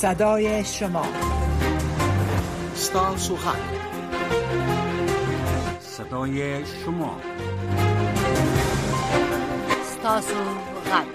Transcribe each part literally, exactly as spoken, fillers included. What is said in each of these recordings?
صدای شما، ستاسو غږ، صدای شما، ستاسو غږ.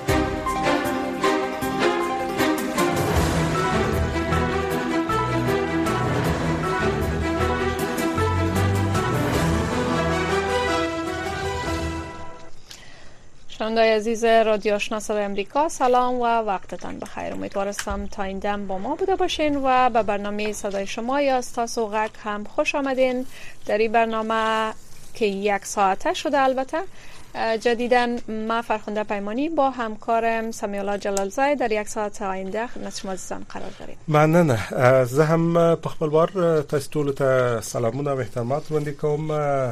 شنونده‌های عزیز رادیو آشنا صدای امریکا، سلام و وقتتان بخیر. امیدوارم تا این دم با ما بوده باشین و به برنامه صدای شما یا ستاسو غږ هم خوش آمدین. در این برنامه که یک ساعته شده، البته جدیداً ما فرخنده پیمانی با همکارم سمیعالله جلالزای در یک ساعت آینده خدمت شما عزیزان قرار داریم. مننه. زه هم په خپل بار تاسو ټول ته سلامونه او احترامات وړاندې کوم.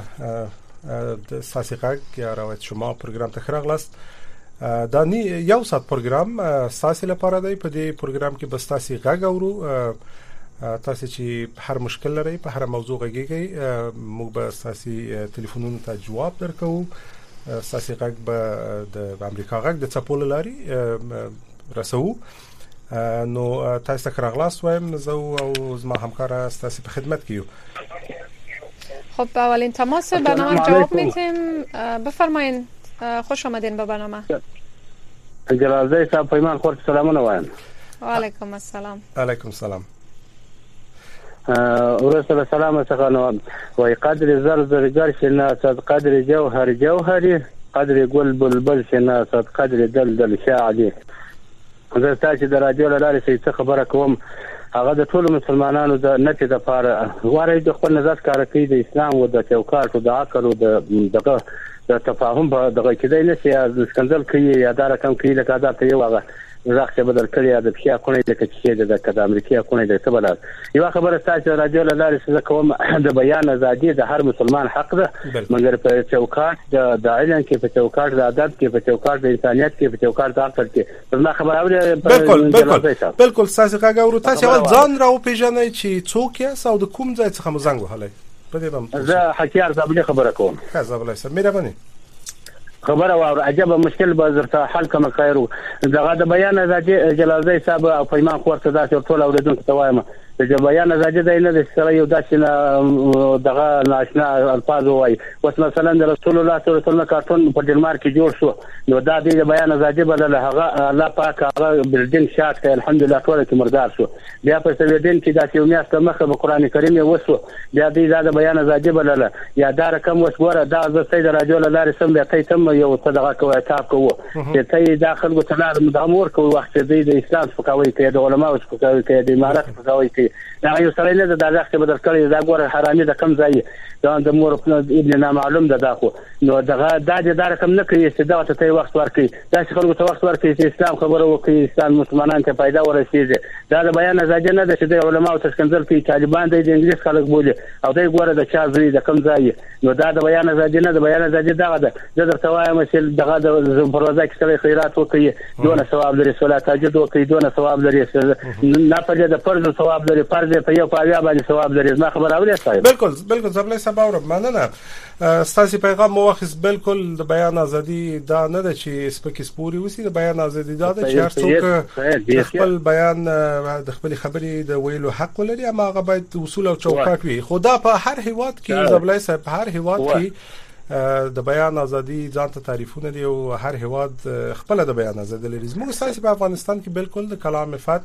د ساسي غږ یا روایت شما پروګرام ته راغلاست. دا نی یو ساعت پروګرام ساسي لپاره دی. په دې پروګرام کې بس تاسو غږ اورو، تاسو چې هر مشکل لري په هر موضوع غږیږي، موږ به تاسو ټلیفونونو ته جواب درکو. ساسي غږ به د امریکا غږ د چپول لاري رسو. نو تاسو ته راغلاست وایم، زه او زما همکار تاسو په خدمت کې یو. خب به اولین تماس برنامه جواب میتیم. بفرمایین. خوش آمدین به برنامه. جلالزای صاحب پیمان خورد سلامونه وایم. و علیکم السلام. علیکم السلام. ورسول سلام څنګه وای قدر زر زرګر شنه صد قدر جوهر جوهري قدر ګل بلبل شنه صد قدر دل دل شاعري. زه تاسو د رادیو لاره څخه خبره کوم. هغه د ټولو مسلمانانو د نته د پاره غواړي د خپل نظر کار کوي د اسلام او د چوکاټ او د عقل او د دغه د تفاهم په دغه کې دی نه چې د سکندل کوي یا دا رقم کوي لکه دا ته یو هغه راخه بدل کړی د بیا کونه د کچې د د امریکا کونه د څه بدل. یو خبره تاسو راځي لاره څه کوم د بیان ازادي د هر مسلمان حق ده، مګر په چوکاټ د د علم کې په چوکاټ د ادب کې په چوکاټ د انسانيت کې په چوکاټ د عقل کې دا خبره اوره. بالکل بالکل بالکل تاسو هغه ورو تاسو اول ځان راو پیژنئ چې څوک یې او د کوم ځای څخه مو زنګ وهلی. په دې باندې زه حکیار زابلی خبره کوم. خزه بلای سم مهرباني خبره واور عجب مشکل به درته حل کوم. خیرو دغه د بیان ازادي جلالزای صاحب او پیمان خورته داسې ټول اوریدونکو ته وایم د بیان ازادي د نه د سره یو داسې دغه ناشنا الفاظ وای. اوس مثلا د رسول الله صلی الله علیه وسلم کارتون په ډنمارک کې جوړ شو، نو دا د بیان ازادي بدل هغه الله پاک هغه بلډینګ شات کړ الحمدلله ټول کې مردار شو. بیا په سویډن کې داسې یو میاشت مخه په قران کریم وسو، بیا د بیان ازادي بدل یا دا رقم وسوره دا د سید رادیو لاره سم بیا ته تم یو صدقه کوي تاب کوو چې ته داخل وتلار مدامور کوي وخت د اسلام فقاوي کې د علماء فقاوي کې د امارات فقاوي کې دا یو سره نه د دغه بدل کړی دا ګوره حرامي د کم ځای دا د مور ابن نامعلوم ده داخو. نو دغه دا د رقم نه کوي چې دا ته وخت ورکړي دا چې خلکو ته وخت ورکړي چې اسلام خبره وکړي اسلام مسلمانان ته پیدا ورسیږي. دا د بیان ازادي نه ده چې د علماء تشکندل کوي طالبان د انګلیس خلک بولي او دوی ګوره د چا زری د کم ځای. نو دا د بیان ازادي نه ده. بیان ازادي دغه ده. زه درته وایم چې دغه د پروژه کې سره خیرات وکړي دونه ثواب لري، صلات تهجد وکړي دونه ثواب لري، نه پرې د فرض ثواب لري، فرض په یو پاویا باندې ثواب لري. ما خبر اورئ صاحب؟ بالکل بالکل زبلای صاحب اورم. مننه. ستاسو پیغام مو واخیس. بالکل د بیان ازادي دا نه ده چې سپکې سپوري وسی. د بیان ازادي دا ده چې هر څوک خپل بیان د خپل خبرې د ویلو حق ولري، اما هغه باید اصول او چوکاټ وي. خدا په هر هیواد کې زبلای صاحب په هر هیواد کې د بیان ازادي ځان ته تعریفونه دي او هر هیواد خپل د بیان ازادي لري. موږ ساسي په افغانستان کې بالکل د کلام فت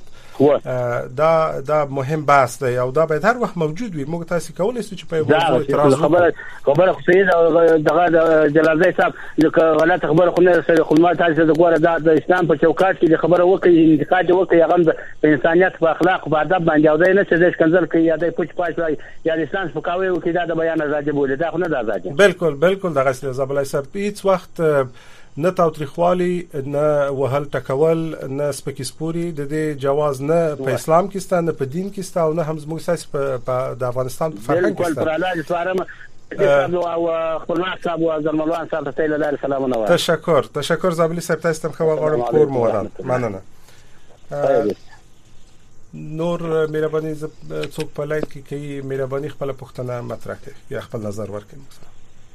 دا دا مهم بحث دی او دا باید هر وخت موجود وي. موږ تاسو کولای شو چې په موضوع اعتراض خبره خبره خو سید دغه جلالزای صاحب غلط خبره خو نه سره خو ما تاسو د ګوره د اسلام په چوکاټ کې خبره وکړي انتقاد وکړي هغه د انسانيت په اخلاق او ادب باندې او دا نه چې د کنزل کوي یا د پوچ پاش یا د اسلام په کاوي وکړي دا د بیان ازادي بوله. دا خو نه د ازادي. بالکل بالکل دغه زبلای صاحب هیڅ وخت نه تاوتریخوالی نه وهل ټکول نه سپکې سپوري د دې جواز نه په اسلام کې ستانه نه په دین کې ستانه او نه هم زموږ ساس په د افغانستان په فرهنګ کې ستانه. او خپلواک صاحب او زرملوان صاحب ته له سلامونه وایم. تشکر تشکر زبلی صاحب تاسو ته خو غواړم کور مو ودان. مننه. نور مهرباني څوک په لایټ کې کوي مهرباني خپل پښتنه مطرح کوي یا خپل نظر ورکړي.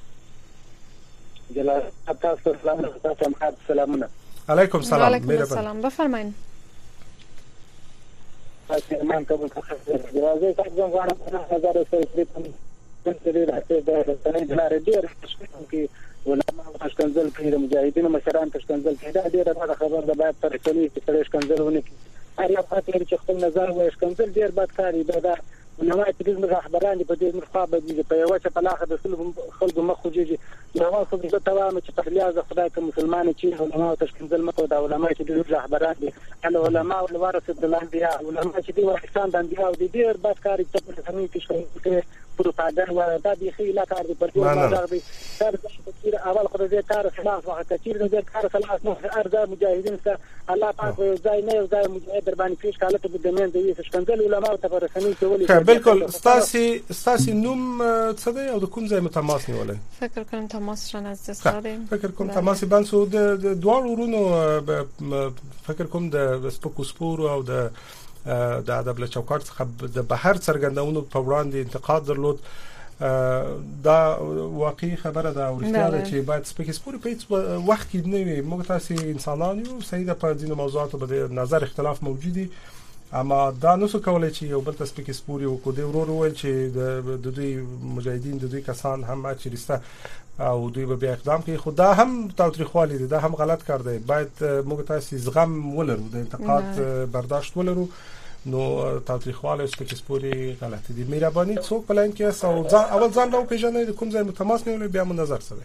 جلال تاسو سلام تاسو هم سلامونه. علیکم سلام. علیکم السلام. بفرمایئ. چې مان کوم څه راځي تاسو غواړم نظر سره پرې راځي دا د لارې ډېر کې ولما تشکنزل کې د مجاهدینو مشران تشکنزل کې دا ډېر خبر ده باید تر کلی چې تر تشکنزل ونه کې هر یو خاطر چې خپل نظر وایي تشکنزل ډېر بد کاری دا نو ما چې د رهبران په دې مرخه بدلی په یو چې په لاخه د خلکو مخ خوږي نو خو د توام چې په لیاز خدای ته مسلمان چې علماء تشکنزل مکو دا علماء چې د رهبران دي علماء او ورثه د الانبیاء علماء چې د ورثان د انبیاء د ډېر بد کاری چې په سمې کې شوی پروپاګاندا و دا د خیلا کار دی پر دې ما دا تر څو اول خو دې کار خلاص وخت چې دې کار خلاص نو ارزه مجاهدین سره الله پاک ځای نه ځای مجاهد در باندې پیش کاله ته د دمن دی تشکنزل علماء ته پر رسنۍ کولې بالکل ستاسي ستاسي نوم څه دی او د کوم ځای متماس نیولې فکر کوم تماس را نزد دادیم فکر کوم تماس بنسو د دوه ورونو فکر کوم د سپکو سپور او د د ادب له چوکاټ څخه د بهر څرګندونو په وړاندې انتقاد درلود دا واقعي خبره ده او رښتیا ده چې باید سپکې سپوري په هیڅ وخت کې نه وي موږ تاسو انسانان یو سیده په ځینو موضوعاتو باندې نظر اختلاف موجود دي اما دا نو څه کولای چې یو بل ته سپکې سپوري وکړو د ورور ویل چې د دوی مجاهدین د دوی کسان هم چې رسته او دوی به بیا اقدام کوي خو دا هم تاوتریخوالی دی دا هم غلط کار دی باید موږ تاسو زغم ولرو د انتقاد برداشت ولرو نو تاوتریخوالی او سپکې سپوري غلط دي مهرباني څوک پلان کې او اول ځان نو پیژنې د کوم ځای متماس نه بیا مو نظر سره.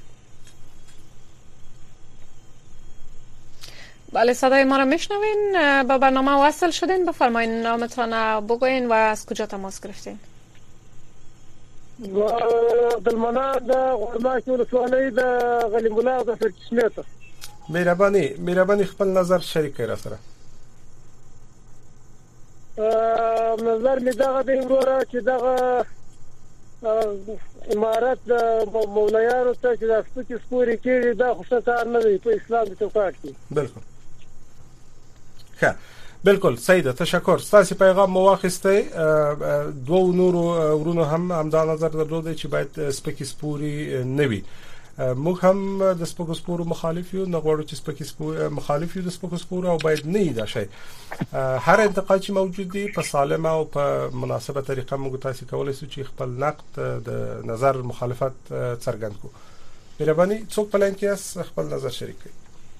بله صدای ما را میشنوین با برنامه وصل شدین بفرمایید نامتان بگوین و از کجا تماس گرفتین. دلمنا د غورماش ولسوالۍ د غلیم الله د سرچشمه مهرباني مهرباني خپل نظر شریک کړئ سره. نظر می دغه د وروره چې دغه امارت د مولایانو ته چې د سپکې سپوري کېږي دا خو څه کار نه دی په اسلام کې چوکاټ کې. بالکل ښه بالکل سیده تشکر ستاسو پیغام مو واخیسته دوه نورو ورونو هم همدا نظر درلود چې باید سپکې سپوري نه وي موږ هم د سپکو سپورو مخالف یو نه غواړو چې سپکې سپورو مخالف یو د سپکو سپورو او باید نه وي دا شی هر انتقاد چې موجود دی په سالمه او په مناسبه طریقه موږ تاسو کولای شو چې خپل نقد د نظر مخالفت څرګند کو مهرباني څوک پلان کې خپل نظر شریک کړئ.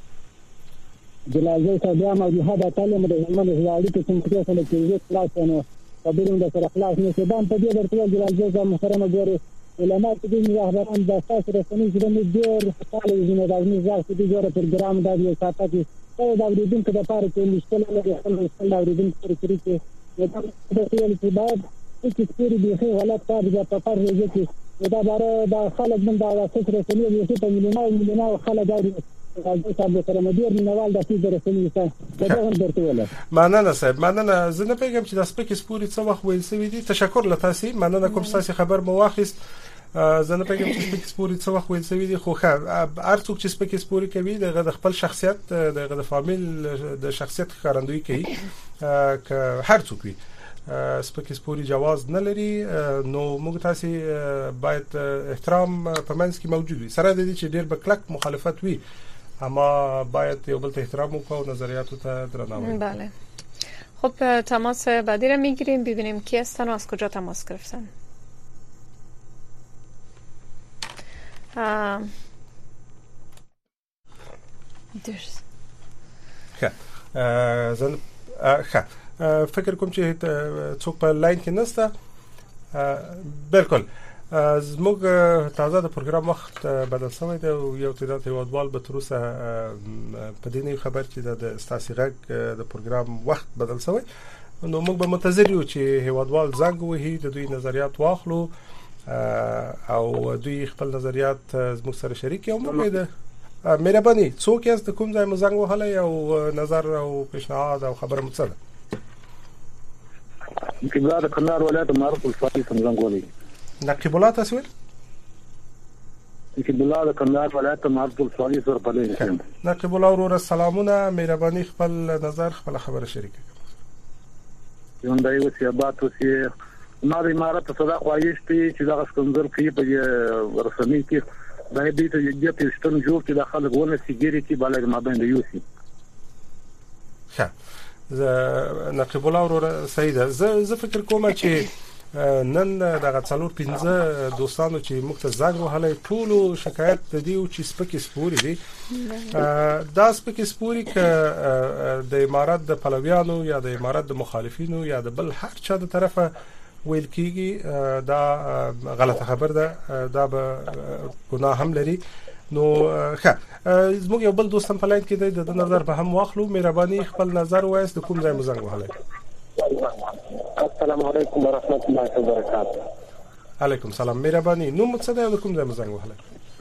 جلال صاحب او جهاد تعلیم د علم د هیوادي کې څنګه کې سره کې خلاص نه خبرونه د سره خلاص نه شي باندې په دې ورته جلال صاحب محترم ګوري علماء چې د رهبران د اساس رسنۍ چې د ډېر خپل ژوند د نظام چې د جوړ پروګرام د یو ساعت کې دا د اوریدونکو د پاره کې مشکل نه خپل خپل اوریدونکو لپاره کې دا د خپل چې باید چې څېړي به غلط کار د په پاره کې دا باره د خلک من د اساس رسنۍ چې په مليونو مليونو خلک دا راځي چې سره مدیر منوال د فیز رسنۍ څخه دا هم درته ولا مننه صاحب مننه زه نه پیغام چې د سپکې سپوري څه وخت ویل سوي دي تشکر له تاسو مننه کوم تاسو خبر مو واخیست زه نه پیغام چې سپکې سپوري څه وخت ویل سوي دي خو هر څوک چې سپکې سپوري کوي د خپل شخصیت د فامیل د شخصیت ښکارندویي کوي که هر څوک وي سپکې سپوري جواز نه لري نو موږ تاسو باید احترام په منځ کې موجود وي سره د دې چې ډېر بکلک مخالفت وي اما باید یو بل ته احترام وکړو او نظریاتو ته درناوی. بله خب تماس بعدی را میگیریم ببینیم کی هستن و از کجا تماس گرفتن. درس خب زن خب فکر کوم چې څوک په لاین کې نسته بالکل زموږ تازه د پروګرام وخت بدل شوی دی او یو تعداد هیوادوال به تر اوسه په دې نه خبر چې د ستاسو غږ د پروګرام وخت بدل شوی نو موږ به منتظر یو چې هیوادوال زنګ وهي د دوی نظریات واخلو او دوی خپل نظریات زموږ سره شریک او موږ د مهرباني څوک یې د کوم ځای مزنګ وهلای او نظر او پیشنهاد او خبره متصله کبلا د کندهار ولایت معروف الفاضل څنګه غوړي نقیب الله تاسویل نقیب الله د کندهار ولایت معروف الفاضل سره پلي نقیب الله ورور سلامونه مهرباني خپل نظر خپل خبره شریک کړئ یوه دایو سیابات وسی ما د امارات صدا خوایش ته چې دا څنګه کې په رسمي کې دا دې ته یو ډېر ستون جوړ چې داخله غوونه سیګری کې بالغ ما باندې یوسي ښه نقیب الله ورور سید زه زه فکر کوم چې نن دغه څلور پنځه دوستانو چې موږ ته زنګ وهلی ټولو شکایت د دې و چې سپکې سپورې دي. دا سپکې سپورې که د امارت د پلویانو یا د امارت د مخالفینو یا د بل هر چا د طرفه ویل کېږي دا غلطه خبر ده، دا به ګناه هم لري. نو ښه زموږ یو بل دوستم په لاین کې دی، د نظر به هم واخلو. مهرباني خپل نظر وایست، د کوم ځای مو زنګ وهلی؟ السلام علیکم ورحمت الله وبرکاته. علیکم سلام. مهرباني نوم څه دی او د کوم ځای مو زنګ وهلی؟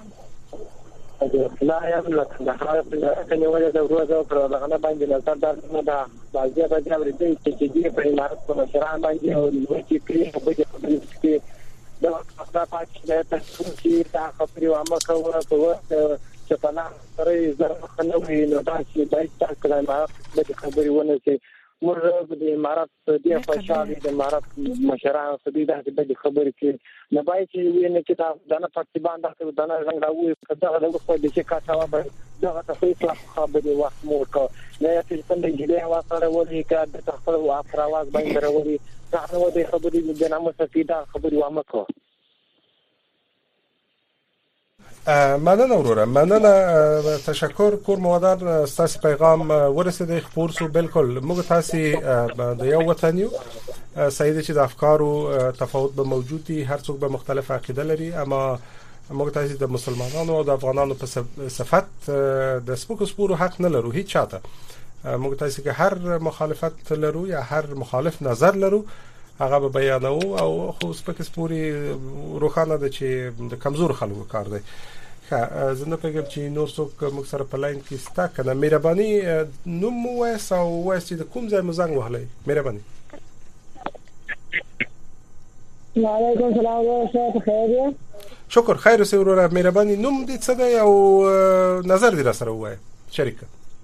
لا یم لکه د خلک په نیولې د ورځو پر دغه باندې نظر درنه ده. بعضې به دا ورته چې دې په امارت په مشران باندې او نو چې کړي په دې کې دا خبره پاتې ده چې دا خبرې وامه کوله په چې په نام سره زه نه وي نو دا چې دای تاسو کله ما د خبرې ونه چې موږ د امارت د خوشالي د امارت مشران سدي د دې خبرې کې نه بای چې ویني چې دا د پاکستان د دغه څنګه راوي کله د خو د چې کاټاوه به دا ته خپل خبرې وخت مو کو نه چې څنګه جدي هوا سره ولي کا د خپل افراواز باندې راوړي دا نو د خبرې د نامه سفیدا خبرې وامه کو. مننه وروره، مننه، تشکر. کور مودان ستاسو پیغام ورسېدی، خپور سو. بالکل موږ تاسو د یو وطن یو، سیده چې د افکارو تفاوت به موجود دي، هر څوک به مختلف عقیده لري، اما موږ تاسو د مسلمانانو او د افغانانو په صفت د سپکو سپورو حق نه لرو هیڅ چاته. موږ تاسو کې هر مخالفت لرو یا هر مخالف نظر لرو هغه به بیانو، او خو سپکې سپورې روښانه ده چې د کمزور خلکو کار دی. ښه زه نه پوهېږم چې نور څوک موږ سره په لاین کې شته که نه. مهرباني نوم مو ووایاست او ووایاست چې د کوم ځای مو زنګ وهلی. مهرباني. وعلیکم سلام ورحمة خیر. شکر خیر اوسې وروره. مهرباني نوم دې څه دی او نظر دې را سره ووایه شریک.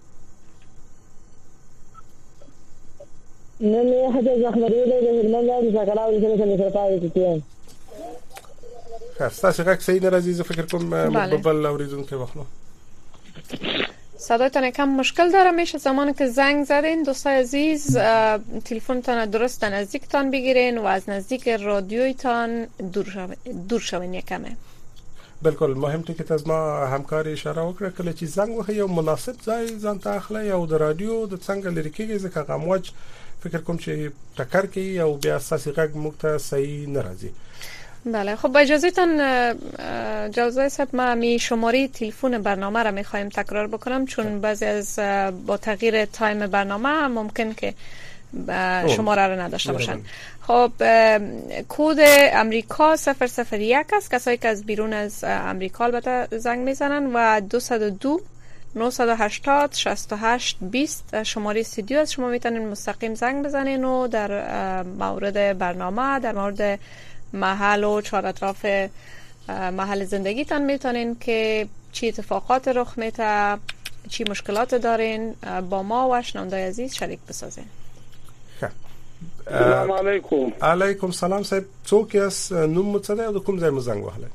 نن یې حاجت زخمري دی د هلمند د شکلاو د سره سره پاتې کېږي. ښه ستاسو غږ صحیح نه راځي، زه فکر کوم مقبل اوریدونکي واخلو. صدایتان کم مشکل داره میشه زمانی که زنگ زدین. دوستای عزیز تلفنتان درست نزدیکتان بگیرین و از نزدیک رادیویتان دور شوین دور شوین یکمه. بالکل مهم ټکی ته زما همکاري اشاره وکړه کله چې زنګ وهي یو مناسب ځای ځان ته اخلي او د رادیو د څنګه لري کېږي ځکه غموج فکر کوم چې ټکر کوي او بیا اساسي غږ موږ ته صحیح نه راځي. بله خب با اجازهتان جوزای صاحب ما می شماره تلفن برنامه را میخوایم تکرار بکنم چون بعضی از با تغییر تایم برنامه ممکن که شماره را نداشته باشند. خب کد امریکا صفر صفر یک است، کسایی که از بیرون از امریکا البته زنگ میزنن، و دو صفر دو نه هشت صفر شش هشت بیست شماره استودیو است. شما میتونید مستقیم زنگ بزنین و در مورد برنامه، در مورد محل و چهار اطراف محل زندگیتان میتونین که چی اتفاقات رخ میده، چی مشکلات دارین با ما و شنوندای عزیز شریک بسازین. سلام علیکم. علیکم سلام صاحب، څوک یاست؟ نوم مو څه دی او د کوم ځای مو زنګ وهلی؟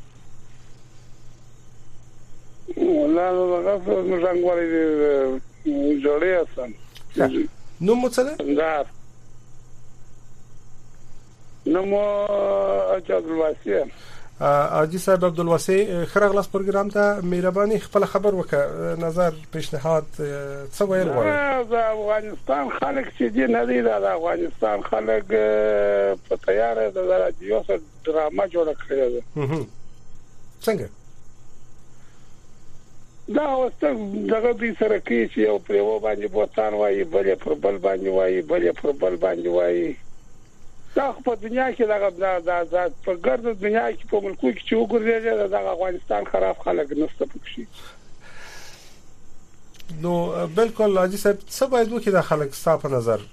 والله هغه مو زنګ وهلی جوړې هستم. نوم مو څه دی؟ دا نوم اجازه عبدالواسي. اجي صاحب عبدالواسي خرغلاس پروګرام ته مهرباني خپل خبر وکړه، نظر پیشنهاد څه ویل غواړي؟ د افغانستان خلک چې دي نه دي، د افغانستان خلک په تیار د رادیو سره ډرامه جوړه کړې ده. څنګه دا اوسه دغه دې سره کې چې یو پر یو باندې بوتان وایي، بل پر بل باندې وایي، بل پر بل باندې وایي. دا په دنیا کې دا د د په ګرد دنیا کې په ملکو کې چې وګورئ دا افغانستان خراب خلک نشته پکې. نو بالکل اجي صاحب څه باید وکړي د خلک ستاسو په نظر؟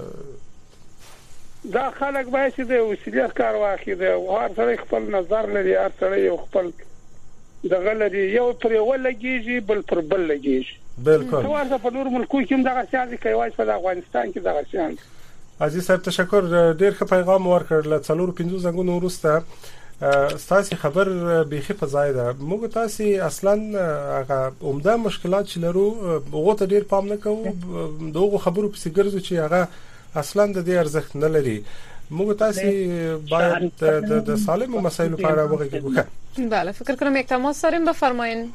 دا خلک باید چې د وسیلې کار واخلي، د هر څه خپل نظر لري، هر څه یو خپل دغه لري، یو پر یو لګیږي بل پر بل لګیږي. بالکل څو په نور ملکو کې هم دغه سیاسي کوي، په افغانستان کې دغه سیاسي. عزیز صاحب تشکر، ډیر ښه پیغام ورکړل. څلور پنځه زنګونو وروسته ستاسو خبر بيخي فزای ده موږ تاسو اصلا هغه عمده مشکلات چې لرو هغه ته ډیر پام نه کوو دغه خبرو په سیګرزو چې هغه اصلا د دې ارزښت نه لري موږ تاسو باید د سالم مسایلو په اړه وغږیږو. بله فکر کنم یک تماس داریم بفرمایید.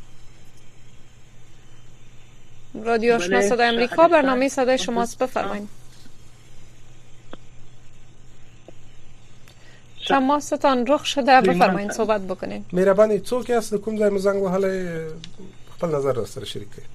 رادیو آشنا صدای امریکا برنامه صدای شماست بفرمایید. تماستان رخ شده بفرمایید صحبت بکنید. مهربانی څوک یاست کوم ځای مزنګ وهله خپل نظر سره شریک کړئ.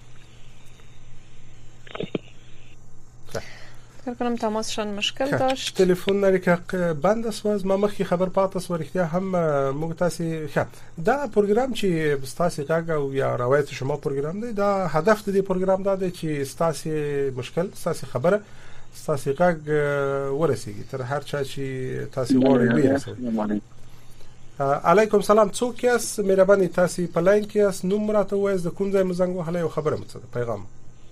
فکر کنم تماسشان مشکل داشت. تلفن نری که بند است و ما مخکې خبر پات است ورختیا هم موږ تاسو ښه دا پروګرام چې تاسو کاګه او یا روایت شما پروګرام دی دا هدف د دې پروګرام دا دی چې تاسو مشکل تاسو خبره تاسو کاګ ورسیږي تر هر چا چې تاسو وړي بیرسوي. علیکم سلام څوک یاست مهرباني تاسو په لاین کې یاست نوم راته وایز د کوم ځای مزنګ وهله یو خبره مڅه پیغام.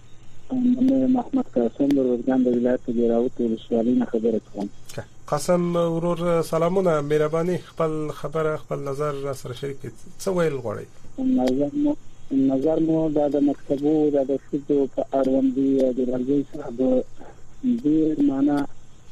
من محمد قاسم ورزګان د ولایت ګیراوت ولسوالۍ نه خبره کوم. قاسم ورور سلامونه مهرباني خپل خبره خپل نظر را سره شریک څه ویل غواړئ؟ نظر مو نظر مو د مکتبو د فقه په اړوند دی د راځي صاحب ډیر معنا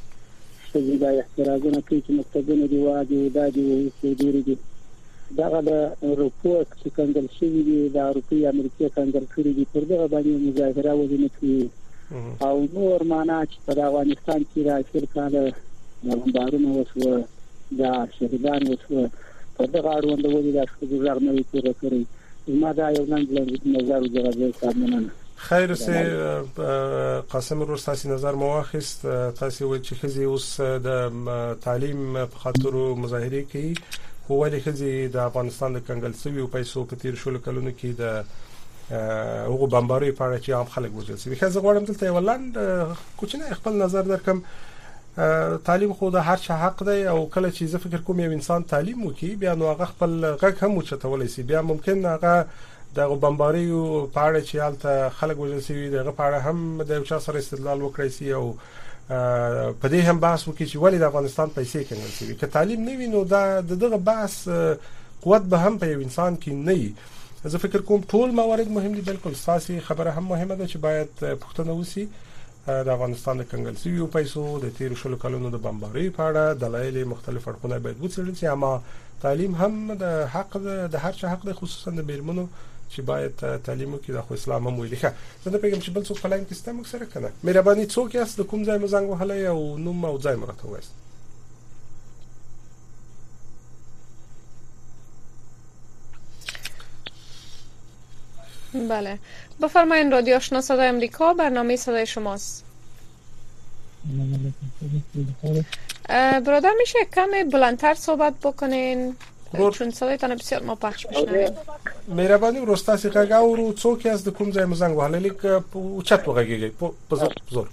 چې دا احترازونه کوي چې مکتبونه دی واجب دا دی چې ډیر دي دا د رپورت چې کنګل شوی دی د اروپای امریکای کنګل کړی دی پر دغه باندې مظاهره وزنه کوي او نور معنا چې په افغانستان کې راځي کاله بمبارونه وشو دا شهیدان وشو په دغه اړوند ولې دا څه ګرځار نه وي کړی ما دا یو نن نظر وګرځي سامنے. خیر سه قاسم ورور تاسو نظر مواخست تاسو و چې خزي اوس د تعلیم په خاطر مظاهره کوي خو ولې خزي د افغانستان د کنګل سوي او پیسو په تیر شلو کلونو کې د هغه بمباري په اړه چې عام خلک وژل شي. خزه غواړم دلته ولند کوچنی خپل نظر درکم. تعلیم خو د هر چا حق دی او کله چې زه فکر کوم یو انسان تعلیم وکي بیا نو هغه خپل غږ هم وچتولای شي بیا ممکن هغه د بمباري په اړه چې حالت خلک وژل شي دغه په اړه هم د یو چا سره استدلال وکړي شي او په دې هم بحث وکړي چې ولې د افغانستان پیسې کنګل شي. که تعلیم نه وي نو دا دغه بحث قوت به هم په یو انسان کې نه وي. زه فکر کوم ټول موارد مهم دي بالکل ساسي خبره هم مهمه ده چې باید پښتنه وسی د افغانستان د کنګل شوی پیسو د تیر شلو کلونو د بمباري په اړه دلایل مختلف اړخونه باید وڅېړل شي اما تعلیم هم د حق د هر چا حق د خصوصا د بیرمنو چې باید تعلیم وکړي د خو اسلام هم ویلي. ښه زه نه پیغام چې بل څوک پلاین کې ستاسو سره کنه مهرباني څوک یاست د کوم ځای مزنګ وهله او نوم او ځای مرته وایست. بله بفرمایید رادیو آشنا صدای امریکا برنامه صدای شماست. برادر میشه کمی بلندتر صحبت بکنین چون صدایتان بسیار ما پخش میشنویم. مهربانی ورستاسی قاگاو رو څوک از د کوم ځای مزنګ وهله لیک اوچت وغږیږي په زور زور.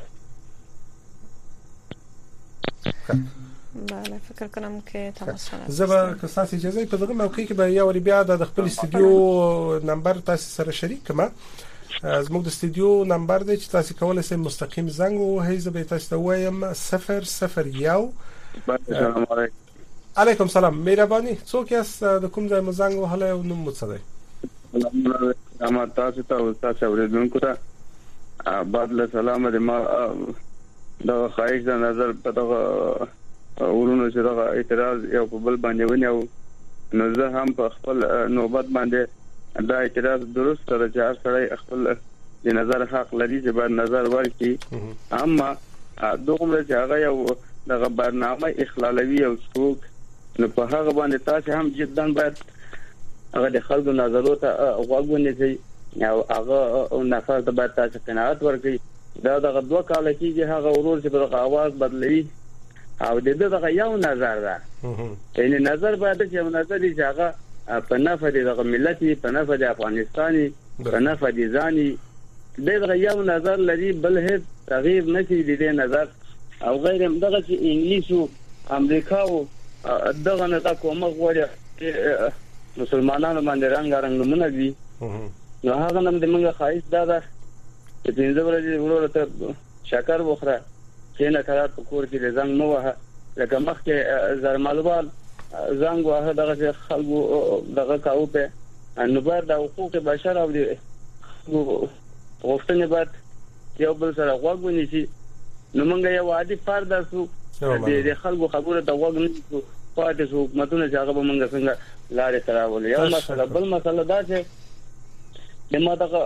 بله فکر کنم که تماس شد. زبر که تاسو اجازه په دغه موقع کې به یو ری بیا د خپل استودیو نمبر تاسو سره شریک کما زموږ د استودیو نمبر دی چې تاسو کولای شئ مستقیم زنګ ووهئ زه به تاسو ته وایم صفر صفر یو. السلام علیکم. علیکم سلام مهرباني څوک یاست د کوم ځای مزنګ وهله او نوم مو څه دی؟ سلام تاسو ته او تاسو اوریدونکو ته بعد سلام دې ما دا خواهش د نظر په دغه ورونو چې دا اعتراض یو په بل باندې ونیو نو زه هم په خپل نوبت باندې دا اعتراض درست سره چې هر سړی خپل د نظر حق لري چې باید نظر ورکړي اما دومره چې هغه یو دغه برنامه اخلالوي او څوک نو په هغه باندې تاسو هم جدا باید هغه د خلکو نظرو ته غوږ ونیسئ او هغه نفر ته باید تاسو قناعت ورکړئ. دا دغه دوه کال کېږي هغه ورور چې په اواز بدلوي او د دغه یو نظر ده یعنی نظر باید چې یو نظر دی چې هغه په نفع د ملت په نفع د افغانستاني په نفع د ځاني دغه یو نظر لري بل هیڅ تغییر نشي د دې نظر او غیر دغه چې انګلیس او امریکا او دغه نه تا کومه غوړي مسلمانانو باندې رنگ رنگ نمونه دي نو هغه نن د موږ خایس دا ده چې پنځه ورځې ورور ته شکر وخره کینه قرار په کور کې زنګ نو وه لکه مخکې زرمالوال زنګ واه دغه خلکو دغه کاوه په نو بعد د حقوق بشر او د غوښتنې بعد یو بل سره غوږ ونیسي نو موږ یو عادي فرد اسو د خلکو خبره د غوږ نه پاتې شو حکومتونه چې هغه به موږ څنګه لارې تراول یو مسله بل مسله دا چې د ماته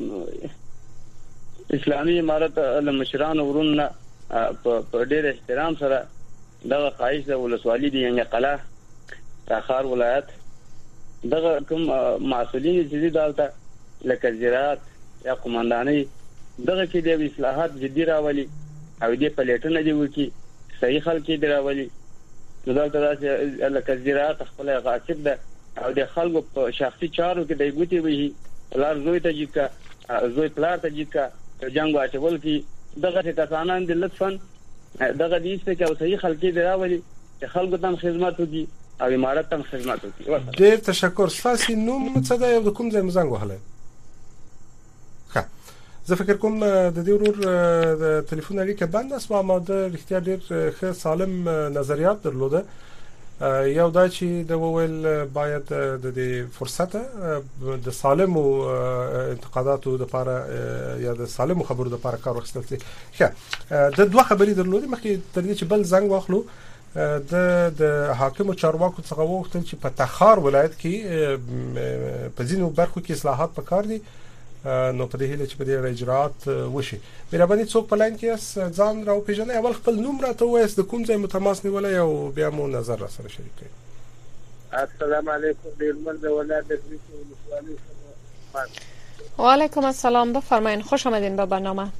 اسلامي امارت المشران ورونه په ډېر احترام سره دغه خایش د ولسوالۍ دی یعنی قلا تاخار ولایت دغه کوم مسؤلین چې دالته لکه زراعت یا قومنداني دغه کې د اصلاحات جدي راولي او دې پلیټونه دی وکي صحیح خلک دی راولي دلته راځي لکه زراعت خپل غاصب ده او د خلکو په شخصي چارو کې د ګوتې وي لار زوی ته جیکا زوی پلار ته جیکا جنگ واچول کی دغه کسانان د لطفن دغه دې څه کې صحیح خلک دی راولي چې خلکو ته خدمت وکړي او امارت ته خدمت وکړي. ډېر تشکر. تاسو نوم څه دی او د کوم ځای مزنګ وهله؟ ښه زه فکر کوم د دې ورور د ټلیفون اړیکه بند است او ما د اختیار ډېر ښه سالم نظریات درلوده. یو دا چې د وویل باید د دې فرصت د سالم او انتقاداتو لپاره یا د سالم خبرو لپاره کار واخیستل شي. ښه د دوه خبرې درلودې مخکې تر دې چې بل زنګ واخلو د د حاکم او چارواکو څخه وغوښتل چې په تخار ولایت کې په ځینو برخو کې اصلاحات پکار دي نو په دې هیله چې په دې اجرات وشي. مهرباني څوک په لاین کې ځان راو پیژنې اول خپل نوم راته وایي د کوم ځای متماس نیولای او بیا مو نظر را سره شریک کړئ. السلام علیکم ډیرمن د ولایت د ولسوالۍ و علیکم السلام بفرمایید خوش آمدین به برنامه.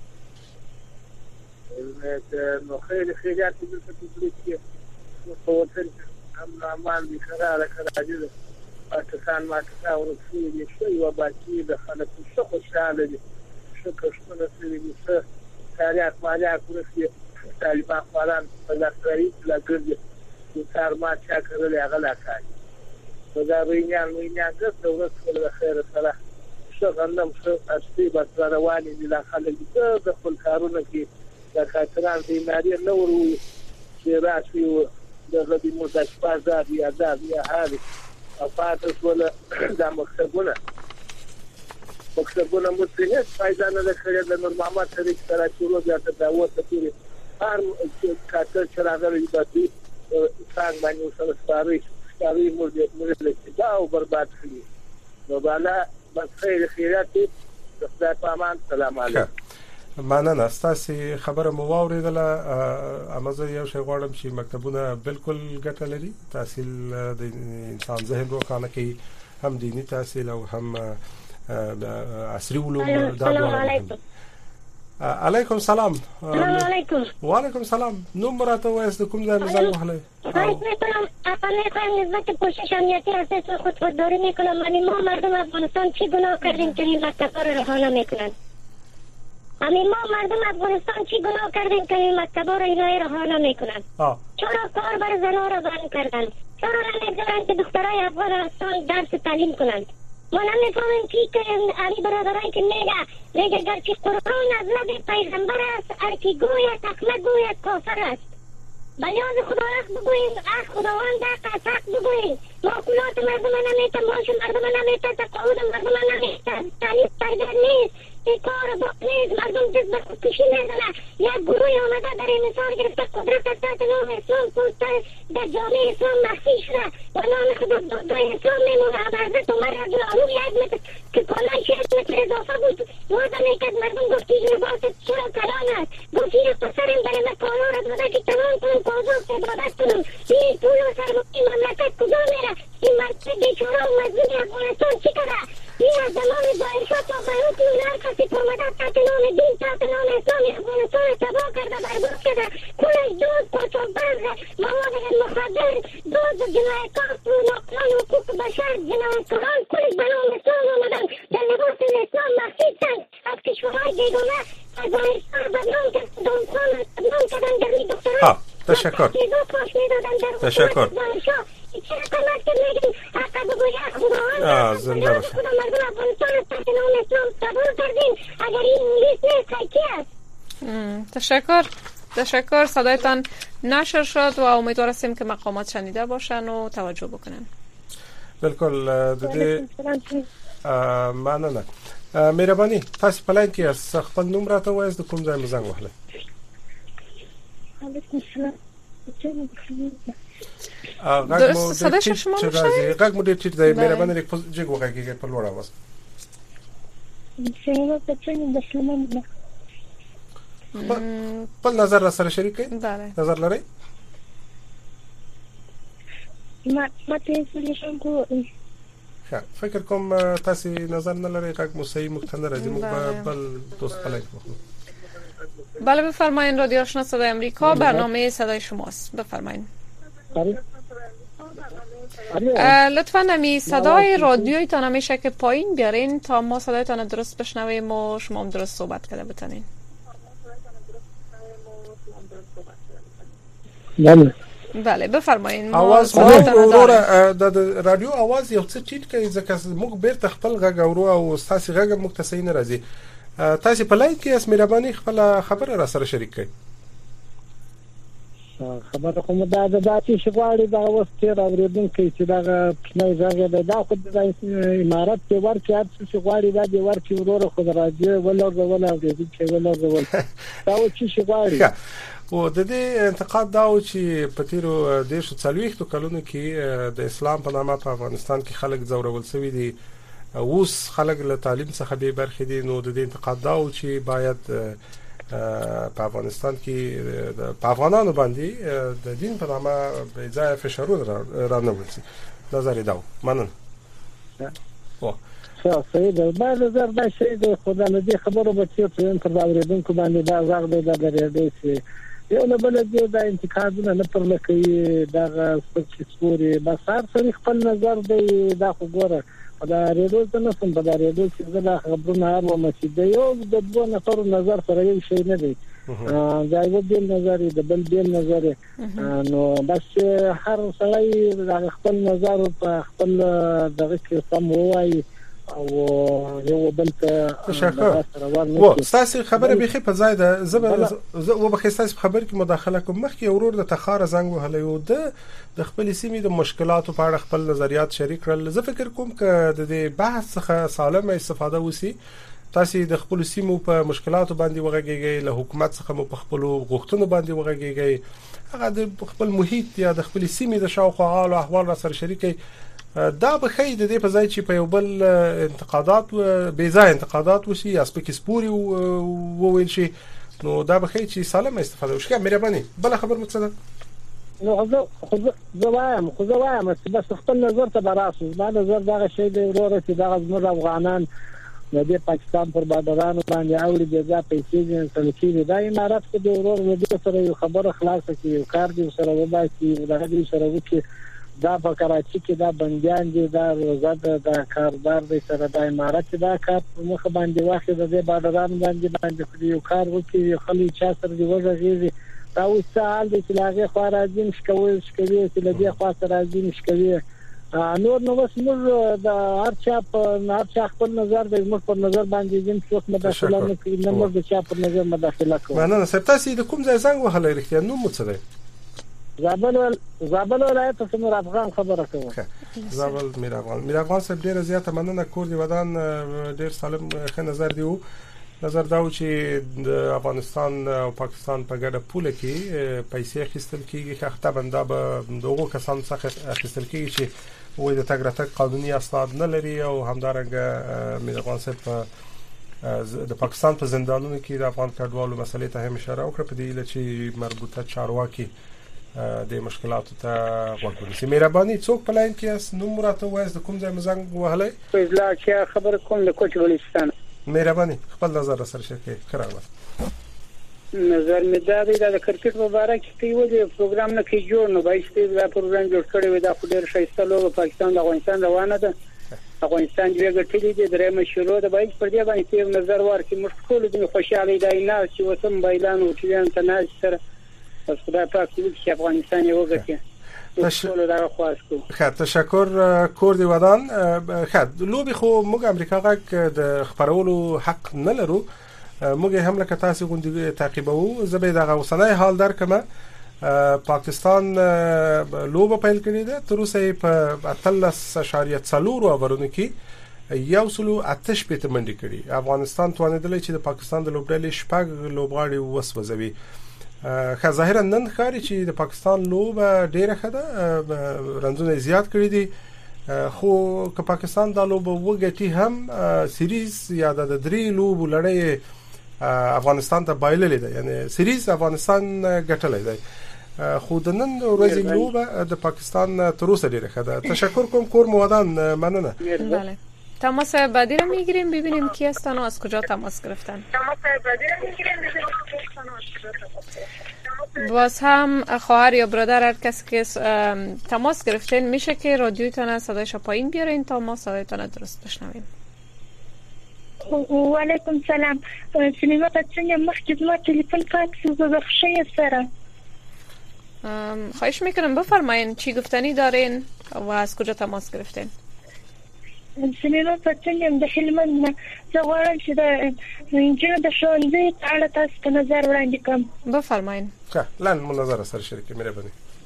نو خیلی خیلیات دلته تدریس کې په وطن هم امان دي قرار کړی پاکستان ما ته ورسېږي چې یو باقي د خلکو څخه خوشاله دي چې کښونه سوي څه تاریخ مالیا کورسي طالبان فعالان په لاسري لګرځي چې تر ما چا کړل هغه لا کوي دا وینیان وینیان د دولت له خیر سره څنګه نم څه اصلي بس رواني دي لا خلک د خپل کارونه کې د خاطران بیماری نه ورو چې راشي د غدي مستشفى زادي ازاد یا حالي افاتس ولا دا مکتبونه مکتبونه مستند فایده نه لري د نورمال طریق سره شروع بیا ته دا وته پوری هر کاته چراغلي دي څنګه باندې سره ستاري ستاري موږ موږ دا او برباد کړی نو بالا بس خیر خیرات د خدای په امان. سلام علیکم. مننه. ستاسو خبره مو واوریدله. امازه یو شی غواړم چې مکتبونه بالکل ګټه لري. تحصیل د انسان ذهن روښانه کوي، هم دینی تحصیل او هم عصري علوم. السلام علیکم. علیکم السلام. السلام علیکم. وعلیکم السلام. نوم راته وایست کوم ځای مزل وهله؟ میتونم اپنه خواهیم نزد که پوشش امنیتی اساس خودبرداری میکنم. من ما مردم افغانستان چی گناه کردیم که این مکتبا رو رها نمیکنن؟ همین ما مردم افغانستان چی گناه کردیم که این مکتبا رو اینا رها نمیکنن؟ چرا کار بر زنها رو بند کردن؟ چرا نمیذارن که دخترای افغانستان درس تعلیم کنند؟ ما نمیفهمیم که علی برادرایی که میگه میگه گرچه قرآن از لب پیغمبر است هر کی گوید تکمه گوید کافر است. بلیاز خدا حق بگوییم، اخ خداوند حق حق بگوییم. معقولات مردم نمیتن، معاش مردم نمیتن، تقاعد مردم نمیتن، تعلیم سرگر نیست، این کار باق نیست، مردم جز به خودکشی میزنه. یک گروه آمده در این مثال گرفته قدرت از تحت نام اسلام در جامعه اسلام مخفی شده و نام خدا در اسلام میمونه. عبرزت و مرد العلوم یک متر که کلان شهر متر اضافه بود وضع میکرد. مردم گفتی لباس چرا کلان است، گفتی پسرم در این کالا را داده که تمام کنم پازوک عبادت کنم. این پول و سرمایه مملکت کجا میره؟ این مرد بیچاره و مظلوم افغانستان چی کرده؟ این از زمان با ارشاد و بیروت اون هر کسی که اومده تحت نام دین تحت نام اسلام افغانستان تباه کرده، برباد کرده. کلش دود، قاچاقبند، مواد مخدر، دود و جنایتکار، نقضان حقوق بشر، جنایتکاران کلش به نام اسلام آمدن در لباس اسلام مخفیدن. از کشورهای بیگانه افغانستان بدنام کردن در این دختران. تشکر. تشکر. آه زنده باشه. تشکر. تشکر. صدایتان نشر شد و امیدوار هستیم که مقامات شنیده باشن و توجه بکنن. بالکل د دې مننه. مهرباني تاسو په لاین کې یاست، خپل نوم راته وایاست، د کوم ځای مو زنګ وهلی؟ علیکم السلام. درست صدای شما میشنوید؟ غږ مو ډېر ټیټ دی، مهرباني لیک جګ وغږیږئ په لوړ اواز. خپل نظر را سره شریک کړئ. بله. نظر لرئ؟ ما ما ته سلیشن کو فکر کوم تاسو نظر نه لرئ، غږ مو صحیح مخ ته نه راځي. موږ بل دوست پلک بخوریم. بله بفرمایید. رادیو آشنا صدای امریکا، برنامه صدای شماست. بفرمایید. لطفاً نمی صدای رادیویتان همیشه که پایین بیارین تا ما صدایتان درست بشنویم و شما هم درست صحبت کرده بتونین. بله بله بفرمایید. आवाज ورو د رادیو आवाज یو څه ټیټ کوي ځکه موږ بیرته خپل غږ اورو او تاسو غږ موږ ته صحیح نه راځي. تاسو په لاین کې اس مهرباني خپل خبره را سره شریک کړئ. خبره کوم دا د داتې شغواړي دا وخت راوړیدونکو چې دا پنځه ځای دا خو د امارات په ورکه هر څه شغواړي دا د ورکه وروره خو راځي ولا ولا د دې ولا ولا دا و چې شغواړي. او د دې انتقاد دا و چې په تیرو دیشو څلويختو کلونو کې د اسلام په نامه په افغانستان کې خلک زورول شوی دي، اوس خلک له تعلیم څخه به برخې دي. نو د دې انتقاد دا و چې باید په افغانستان کې په افغانانو باندې د دین په نامه به ځای فشارونه رانه شي. نظر دا و. مننه. او څه څه دا به نظر دا شي د خدای له دې خبرو به چې په انټر باورېدونکو باندې دا زغ دی دا لري چې یو نه بل دی دا انتقادونه نه پر لکه دا سپوري بس هر څه خپل نظر دی. دا خو ګوره دا ریډیو ته نه سم په دا ریډیو چې دا خبرونه هر مسجد یو د دوه نفر نظر سره یو شی نه دی. دا یو بل نظر دی، د بل بل نظر. نو بس هر سړی د خپل نظر په خپل دغه کې سم وایي او یو بل ته تشکر. و تاسو خبره به په ځای ده. زه و به تاسو خبر کې مداخله کوم. مخکې ورور د تخار زنګ وهلی او د د خپل سیمې د مشکلاتو په اړه خپل نظریات شریک کړل. زه فکر کوم چې د دې بحث څخه سالمه استفاده وسی. تاسو د خپل سیمو په مشکلاتو باندې وغږیږئ، له حکومت څخه مو په خپل غوښتنو باندې وغږیږئ، هغه د خپل محیط یا د خپل سیمې د شاوخوا حال او احوال را سره شریکئ. دا به خې د دې په ځای چې په یو بل انتقادات بې ځای انتقادات وشي یا سپکې سپوري وویل شي، نو دا به خې چې سالمه استفاده وشي. مهرباني بل خبر مو څه ده؟ نو زه زه وایم خو زه وایم چې بس خپل نظر ته براسو. دا نظر دا شی دی وروره چې دا زموږ افغانان د پاکستان پر بادرانو باندې اوري د ځا پیسې نه تلکې دا امارات کې د وروره د سره یو خبره خلاصه کی یو کار دی سره وباسي دا دې سره وکي. دا په کراچي کې دا بنديان دي، دا روزه دا کاردار دي سره د امارات دا کار په مخ باندې واخې د بادرانو باندې باندې یو کار وکي خلی چا سره دی وځي. دا اوس حال دي چې لاغه خو راځي مشکوي شکوي چې لدی خو سره راځي مشکوي. نور نو بس موږ د هر چا په هر چا خپل نظر د موږ په نظر باندې ځین څوک مداخله نه کوي، نه موږ د چا په نظر مداخله کوو. مننه. سپتاسي د کوم ځای زنګ وهلی رښتیا نو مو څه دی؟ زابل زابل ولایت څخه افغان خبره کوم. زابل میر افغان میر افغان صاحب ډیره زیاته مننه. کور دی ودان ډیر سالم ښه نظر دی. نظر دا و چې د افغانستان او پاکستان په ګډه پوله کې پیسې اخیستل کیږي، که خطا بنده به دغه کسان څخه اخیستل کیږي چې وې د تګ راتګ قانوني اسناد نه لري. او همدارنګه میر افغان صاحب د پاکستان په زندانونو کې د افغان کډوالو مسلې ته هم اشاره وکړه په دې چې مربوطه چارواکي د مشکلاتو ته غوږ ونیسي. مهرباني څوک په لاین کې اس نوم راته وایي د کوم ځای مزنګ وهلی؟ فیضلا چې خبر کوم د کوچ بلوچستان. مهرباني خپل نظر سره شریک کړئ. نظر مې دا دی د کرکټ په اړه چې یو د پروګرام نه کې جوړ نو بای چې دا پروګرام جوړ کړی و دا خو ډیر ښایسته لوبه پاکستان د افغانستان روانه ده. افغانستان یې ګټلې دي درې مشروع د بای پر دې باندې یو نظر ورکړي. موږ ټول د خوشاله دی نه چې وسم بایلان او چې ته نه سره بس خدای پاک دې چې افغانستان یې وګټي. خیر تشکر. کور دی ودان. خیر لوبي خو موږ امریکا غږ د خبرولو حق نه لرو. موږ هم لکه تاسو غونډه تعقیبو. زه به دغه اوسنۍ حال درکمه. پاکستان لوبه پیل کړې ده، تر اوسه په اتلس اشاریه څلور اوورونو کې یو سلو اتش پېته منډي کړي. افغانستان توانیدلی چې د پاکستان د لوبډلې شپږ لوبغاړي وسوځوي. خو ظاهرا نن ښکاري چې د پاکستان لوبه ډیره ښه ده، رنزونه زیات کړي دي، خو که پاکستان دا لوبه وګټي هم سیریز یا د درې لوبو لړۍ افغانستان ته بایللې ده، یعنی سیریز افغانستان ګټلې ده، خو د نن ورځې لوبه د پاکستان تر اوسه ډیره ښه ده. تشکر کوم کور موادان، مننه. بله، تماس بعدی رو میگیریم ببینیم کی هستن و از کجا تماس گرفتن. تماس بعدی رو میگیریم ببینیم کی هستن و از کجا تماس گرفتن. باز هم خواهر یا برادر هر کسی که تماس گرفتین میشه که رادیویتون صدایش پایین بیارین تا ما صدایتون درست بشنویم. و علیکم سلام. سلیما تاتسنگ مخکې ما تلیفون پاک زو بخشی سره. خواهش میکنم بفرمایین چی گفتنی دارین و از کجا تماس گرفتین. سلیما تاتسنگ د هلمند نه. زه غواړم چې د انجینر د ښوونځي په اړه تاسو ته نظر وړاندې کړم. بفرمایین. ښه، لاندې مو نظر سره شریکې مهرباني.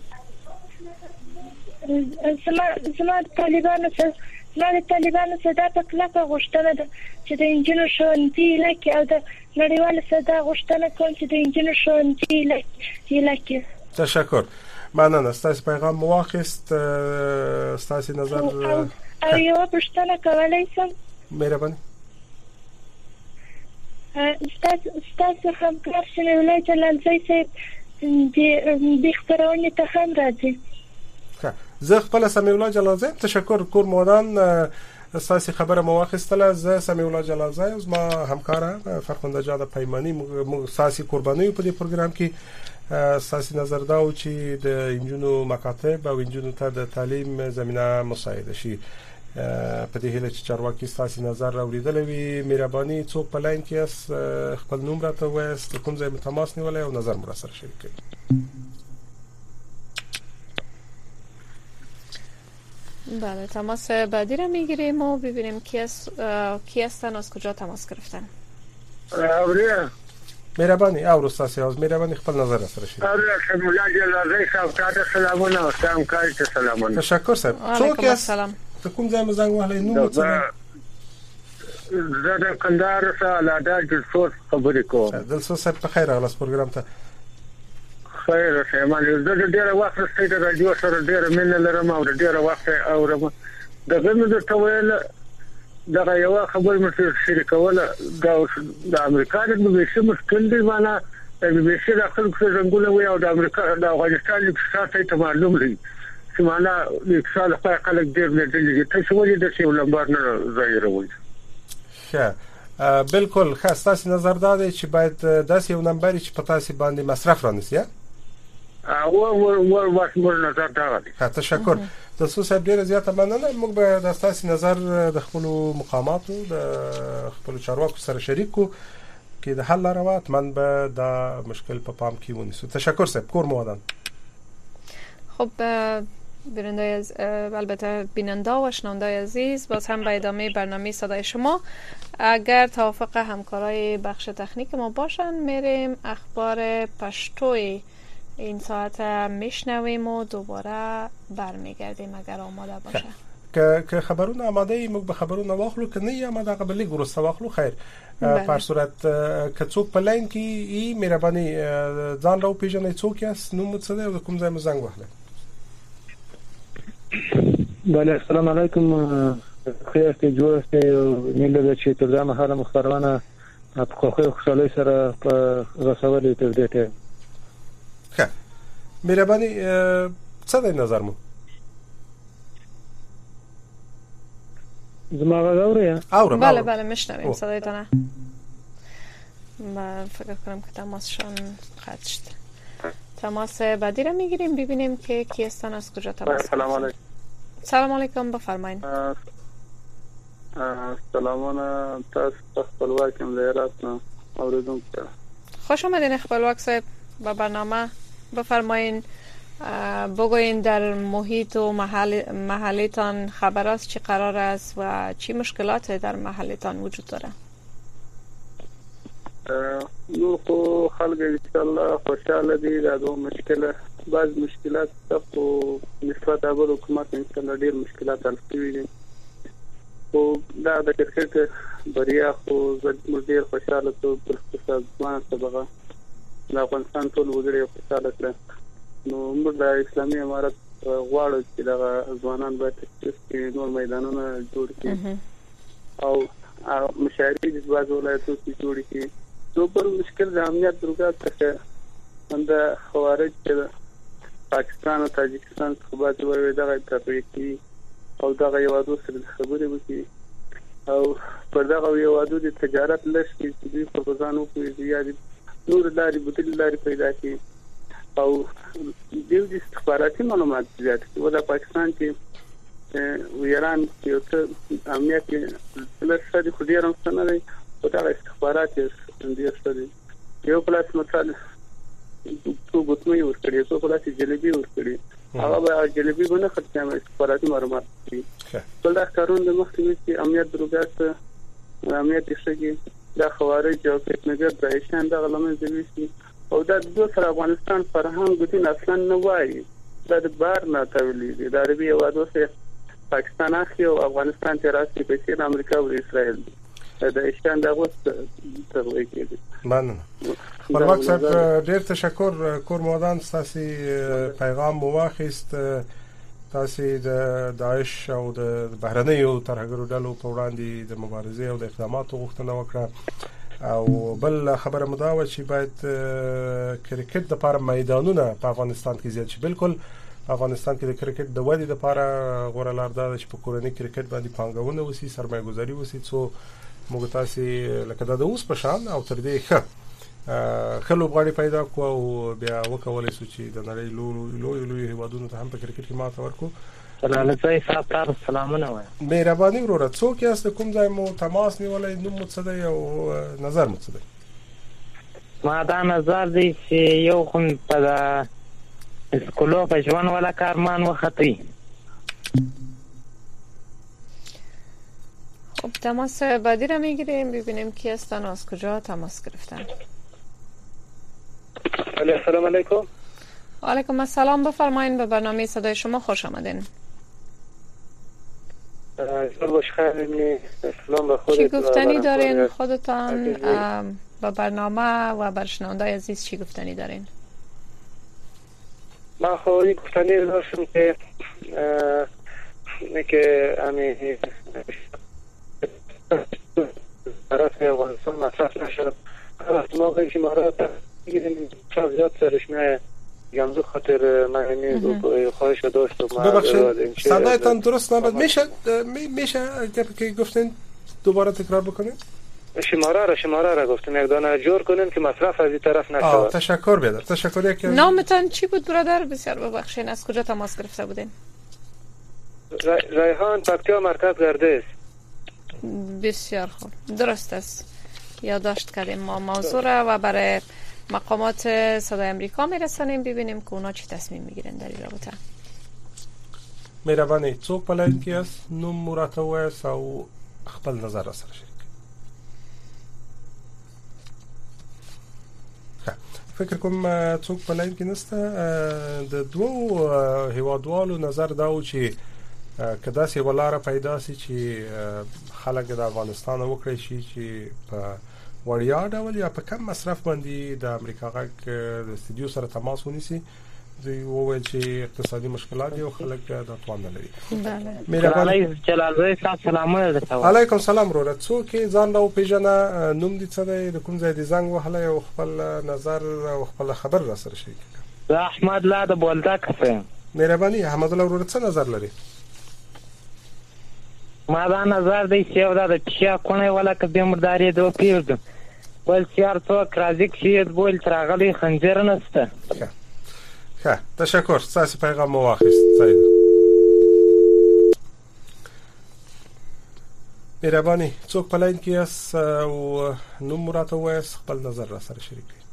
زما زما طالبانو سره زما د طالبانو سره دا په کلکه غوښتنه ده چې د انجینر ښوونځي علاقې او د نړیوالو سره دا غوښتنه کوم چې د انجینر ښوونځي علاقې. تشکر، مننه. ستاسو پیغام مو واخیست، ستاسو نظر. او یو پوښتنه کولی شم؟ مهرباني. ستاسو ستاسو همکار سمیع الله جلالزی صاحب د خپرونې ته هم راځي. زه خپل سمیع الله جلالزی. تشکر کور مودان، ستاسو خبره مو واخیستله. زه سمیع الله جلالزی او زما همکار فرخنده جاده پیمانی مو ستاسو قرباني په دې پروګرام کې ستاسو نظر دا و چې د انجونو مکاتب او انجونو ته د تعلیم زمينه مساعده شي. په دې هیله چې چارواکي ستاسو نظر راوړیدل وي. مهرباني څوک په لاین کې اس خپل نوم راته وایست، کوم ځای تماس نیولای او نظر مو سره شریک کړئ. بله، تماس بعدی رو میگیریم و ببینیم کی است کی هستن و از کجا تماس گرفتن. اوریا مهرباني او رستاسي اوس مهرباني خپل نظر سره شي. اوریا سمیع الله جلالزی صاحب ته سلامونه او سلام کوي. ته سلامونه. تشکر صاحب. څوک یې؟ ته کوم ځای مزنګ وهلې نو څه؟ زه د کندهار څخه لاډا جلسوس خبرې کوم. جلسوس صاحب په خیر راغلاست پروګرام ته. خیر شه مالې زه ډېر وخت ستې د رادیو سره ډېر مینه لرم او ډېر وخت اورم. دغه مې د تویل دغه یو خبر مې شریکوله د امریکا د بیسي مشکل دی معنا د بیسي د خلکو څنګه وي او د امریکا د افغانستان د اقتصاد ته معلوم دی چې معنا د اقتصاد په خلک ډېر نه دي ته څه ولې د څه لمبار نه ظاهروي. ښه، بالکل ښه. ستاسو نظر دا دی چې باید داسې یو نمبر چې په تاسو باندې مصرف رانیسي. او ور ور واس مر نظر دا دی. ښه، تشکر. د سوسه ډیره زیاته مننه. موږ به د تاسو نظر د خپل مقاماتو د خپل چارواکو سره شریک کو کې د حل لپاره من به دا مشکل په پام کې ونیسو. تشکر صاحب کور موادان. خب بیننده از البته بیننده و شنونده عزیز، باز هم به ادامه برنامه صدای شما اگر توافق همکارای بخش تکنیک ما باشن میریم اخبار پشتوی این ساعت میشنویم و دوباره برمیگردیم اگر آماده باشه. که که خبرونه آماده ای موږ به خبرونه واخلو، که نه آماده قبل ګورسته واخلو. خیر، په صورت که څوک په لاین کې ای مهرباني ځان راو پیژنې څوک یاست، نوم څه دی او کوم ځای مزنګ وهله. بله، السلام علیکم. خیر ته جوړ ste نیله چې تر ځامه هر مخبرانه په خوخه خوشاله سره په رسولې ته دته. ښه، مهرباني څه دی نظر مو؟ زما غوړیا اورم. بله بله میشنویم صدایتونه. من فکر کنم که تماسشون قطع شد. تماس بعدی رو میگیریم ببینیم که کی هستن از کجا تماس. سلام علیکم. سلام علیکم، بفرمایید. سلامونه تاسو خپلواک مليرات اوریدونکو. خوش آمدین خپلواک صاحب به برنامه. بفرمایید بگوین در محیط و محل محلیتان خبر است چی قرار است و چی مشکلات در محلیتان وجود داره؟ نو خو خلک ان شاء الله خوشاله دي. دا دوه مشکله بعض مشکلات په نسبت د حکومت ان شاء الله ډیر مشکلات حل شوي دي. خو دا د کرکټ بریا خو زموږ ډیر خوشاله ته پر ځوان سبقه د افغانستان ټول وګړي خوشاله کړ. نو موږ د اسلامي امارت غواړو چې دا ځوانان باید چې نور میدانونه جوړ کړي او مشاري د بعض ولایتونو کې جوړ کړي. نو پر مشکل د امنیت درګه څخه اند خوارج چې پاکستان او تاجکستان څخه باید وایي دا تفریقي او دا یو د خبرې وکړي او پر دا یو د تجارت لږ کې چې په ځانو کې زیات نور لاري بدل لاري پیدا کړي او د دې استخباراتي معلومات زیات کړي. او د پاکستان کې ایران یو څه امنیت لږ څه خو ډیر هم څه نه دی او دا استخبارات یې ډیر څه دي. یو پلاس مثال څو ګوتمې ورکړي څو پلاس جلبي ورکړي هغه به جلبي باندې خرڅه استخباراتي معلومات دي. بل دا کارون د مخکې چې امنیت دروګات امنیت شګي دا خوارج او فتنګر د ایشان د غلمه زویسي او دا د افغانستان فرهنګ دین اصلا نه وایي. دا د بار نه تولید دي. دا عربي هوادو سره پاکستان اخی او افغانستان ته راځي په سیر امریکا او اسرائیل دا ایشان دا وخت تروي کېږي. مننه. خپلواک صاحب ډیر تشکر. کور مودان تاسو پیغام مو واخیست. تاسو د داعش او د بهرنیو ترهګرو ډلو په وړاندې د مبارزې او د اقداماتو غوښتنه وکړه او بل خبره مدا و چې باید کرکټ د لپاره میدانونه په افغانستان کې زیات شي. بالکل افغانستان کې د کرکټ د ودې لپاره غوړه لار ده چې په کورنۍ کرکټ باندې پانګونه وسی سرمایه‌ګذاري وسی څو موږ تاسو لکه د اوس په شان او تر دې ښه خلو غاړي پیدا کو او بیا وکولای شو چې د نړۍ لوی لوی هیوادونو ته هم په کرکټ کې ماته ورکو. سلام علیکم صاحب سلامونه وایم. مهرباني وروره څوک یاست کوم ځای مو تماس نیولای نوم مو څه دی او نظر مو څه دی؟ ما دا نظر دی چې یو خو په اسکولو په ژوند ولا کارمان وختي. خب تماس بعدی را میگیریم ببینیم کی هستن و از کجا تماس گرفتن. السلام علیکم. علیکم السلام. بفرمایید به برنامه صدای شما خوش آمدین. چی گفتنی دارین خودتان با برنامه و بر شنوندای عزیز چی گفتنی دارین؟ من خواهی گفتنی داشتم که که امی برات افغانستان مصرف نشد وقت ما که ما بگیریم زیاد سرش میه گمزو خاطر من اینی خواهش داشتم. ببخشید صدایتان درست نبود. میشه میشه که گفتین دوباره تکرار بکنید؟ شماره را شماره را گفتم یک دانه جور کنین که مصرف از این طرف نشود. تشکر بیادر. تشکر. یک نامتان چی بود برادر؟ بسیار ببخشین. از کجا تماس گرفته بودین؟ ریحان پکتیا مرکز گردش. بسیار خوب. درست است. یادداشت کردیم ما موضوع را و برای مقامات صدای امریکا میرسانیم ببینیم که اونا چی تصمیم میگیرن در این رابطه. مهرباني څوک په لاین کې اس نو مراته وایس او خپل نظر سره شریک. فکر کوم څوک په لاین کې نسته. د دوو هیوادوالو نظر دا و چې کدا سي ولاره پیدا سي چې خلک د افغانستان وکړي شي چې په وړیا ډول یا په کم مصرف باندې د امریکا غږ د استودیو سره تماس ونیسي. دوی وویل چې اقتصادي مشکلات دي او خلک د توان نه لري. بله. مهرباني جلال زوی صاحب سلامونه درته. علیکم سلام وروره. څوک ځان له پیژنه نوم دي څه دی د کوم ځای د زنګ وهله او خپل نظر او خپل خبر را سره شریک کړه. زه احمد لا د بولدک یم. مهرباني احمد الله وروره څه نظر لري؟ ما دا نظر دی چې دا د پښه کونه ولا کبه مرداري دوه پیږم. ول چار څوک راځي چې بول ترغلي خنجر نسته. ښه تشکر. تاسو پیغام مو واخیست. سعید مهرباني څوک په لاین کې اس او نو مراته وایس خپل نظر را سره شریک کړئ.